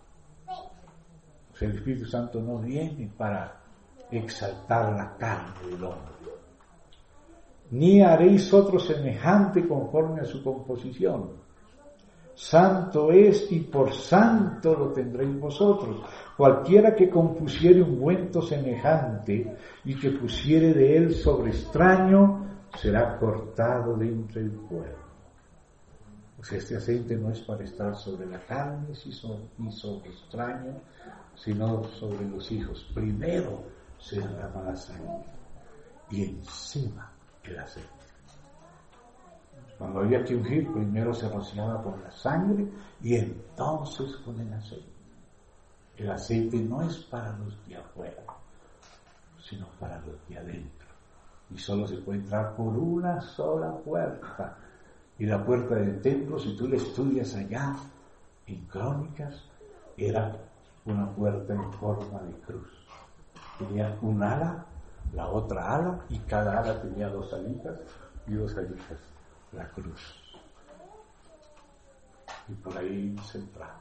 O sea, el Espíritu Santo no viene para exaltar la carne del hombre. Ni haréis otro semejante conforme a su composición. Santo es y por santo lo tendréis vosotros. Cualquiera que compusiere ungüento semejante y que pusiere de él sobre extraño, será cortado de entre el pueblo. O sea, este aceite no es para estar sobre la carne ni sobre extraño, sino sobre los hijos. Primero se derrama la sangre y encima el aceite. Cuando había que ungir, primero se rociaba con la sangre y entonces con el aceite. El aceite no es para los de afuera, sino para los de adentro. Y solo se puede entrar por una sola puerta. Y la puerta del templo, si tú la estudias allá en Crónicas, era una puerta en forma de cruz. Tenía un ala, la otra ala, y cada ala tenía dos alitas y dos alitas la cruz. Y por ahí se entraba.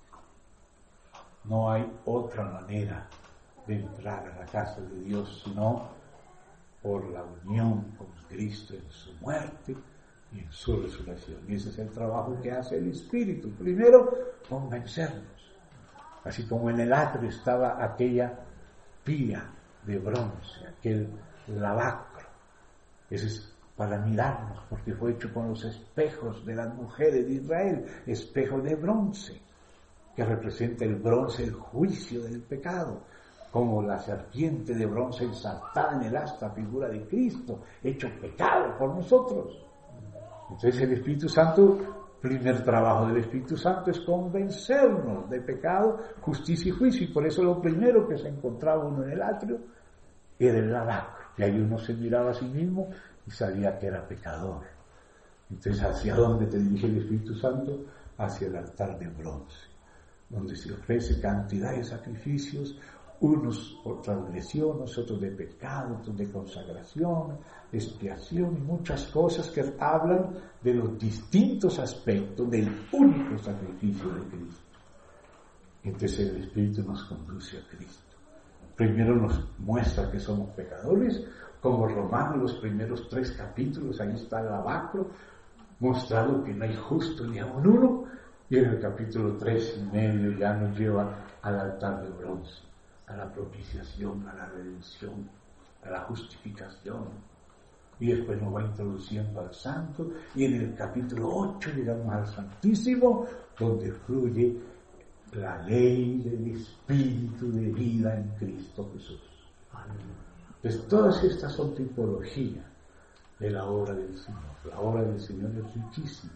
No hay otra manera de entrar a la casa de Dios sino por la unión con Cristo en su muerte y en su resurrección. Y ese es el trabajo que hace el Espíritu. Primero, convencernos. Así como en el atrio estaba aquella pía de bronce, aquel lavacro. Ese es para mirarnos, porque fue hecho con los espejos de las mujeres de Israel, espejo de bronce, que representa el bronce, el juicio del pecado, como la serpiente de bronce ensartada en el asta, figura de Cristo, hecho pecado por nosotros. Entonces el Espíritu Santo, primer trabajo del Espíritu Santo es convencernos de pecado, justicia y juicio, y por eso lo primero que se encontraba uno en el atrio era el lavacro, y ahí uno se miraba a sí mismo y sabía que era pecador. Entonces, ¿hacia dónde te dirige el Espíritu Santo? Hacia el altar de bronce, donde se ofrece cantidad de sacrificios, unos por transgresión, otros de pecado, otros de consagración, expiación y muchas cosas que hablan de los distintos aspectos del único sacrificio de Cristo. Entonces el Espíritu nos conduce a Cristo. Primero nos muestra que somos pecadores, como Romanos, los primeros tres capítulos, ahí está el lavacro, mostrado que no hay justo ni aun uno, y en el capítulo tres y medio ya nos lleva al altar de bronce, a la propiciación, a la redención, a la justificación, y después nos va introduciendo al santo, y en el capítulo ocho llegamos al Santísimo, donde fluye la ley del Espíritu de vida en Cristo Jesús. Entonces todas estas son tipologías de la obra del Señor. La obra del Señor es riquísima.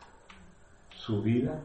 Su vida,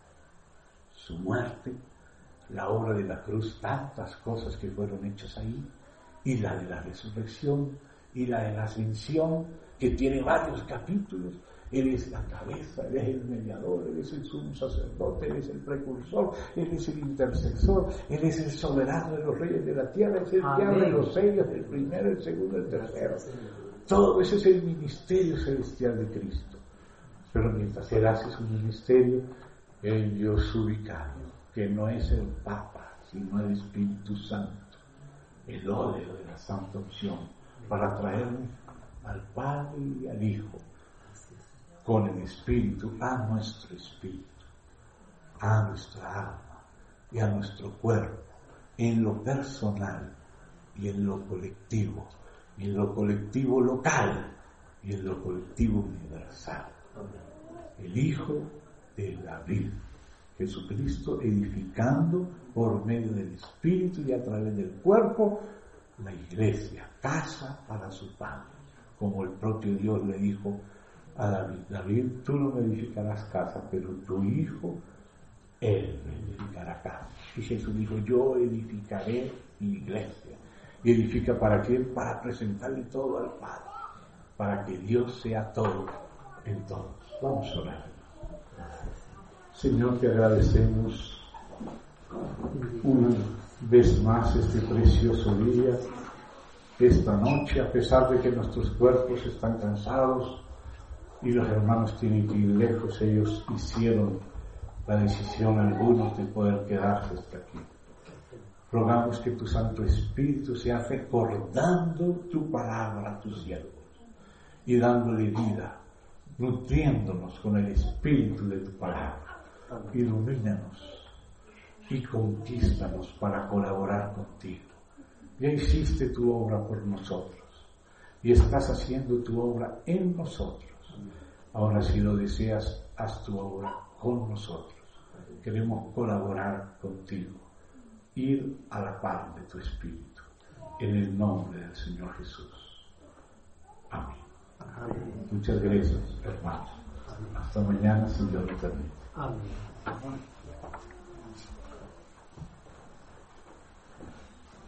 su muerte, la obra de la cruz, tantas cosas que fueron hechas ahí, y la de la resurrección, y la de la ascensión, que tiene varios capítulos, Él es la cabeza, Él es el mediador, Él es el sumo sacerdote, Él es el precursor, Él es el intercesor, Él es el soberano de los reyes de la tierra, es el que abre los sellos, el primero, el segundo, el tercero. Todo ese es el ministerio celestial de Cristo. Pero mientras Él hace su ministerio, Él envió su vicario, que no es el Papa, sino el Espíritu Santo, el óleo de la Santa Unción, para traernos al Padre y al Hijo, con el Espíritu, a nuestro espíritu, a nuestra alma y a nuestro cuerpo, en lo personal y en lo colectivo, y en lo colectivo local y en lo colectivo universal. El Hijo de David, Jesucristo, edificando por medio del Espíritu y a través del cuerpo la iglesia, casa para su Padre, como el propio Dios le dijo a David: David, tú no me edificarás casa, pero tu hijo, él me edificará casa. Y Jesús dijo: yo edificaré mi iglesia. ¿Y edifica para qué? Para presentarle todo al Padre, para que Dios sea todo en todos. Vamos a orar. Señor, te agradecemos una vez más este precioso día, esta noche, a pesar de que nuestros cuerpos están cansados y los hermanos tienen que ir lejos. Ellos hicieron la decisión, algunos, de poder quedarse hasta aquí. Rogamos que tu Santo Espíritu sea recordando tu palabra a tus siervos y dándole vida, nutriéndonos con el espíritu de tu palabra. Ilumínanos y conquístanos para colaborar contigo. Ya hiciste tu obra por nosotros y estás haciendo tu obra en nosotros. Ahora, si lo deseas, haz tu obra con nosotros. Queremos colaborar contigo, ir a la par de tu Espíritu, en el nombre del Señor Jesús. Amén. Amén. Muchas gracias, hermanos. Hasta mañana, si Dios lo permite. Amén.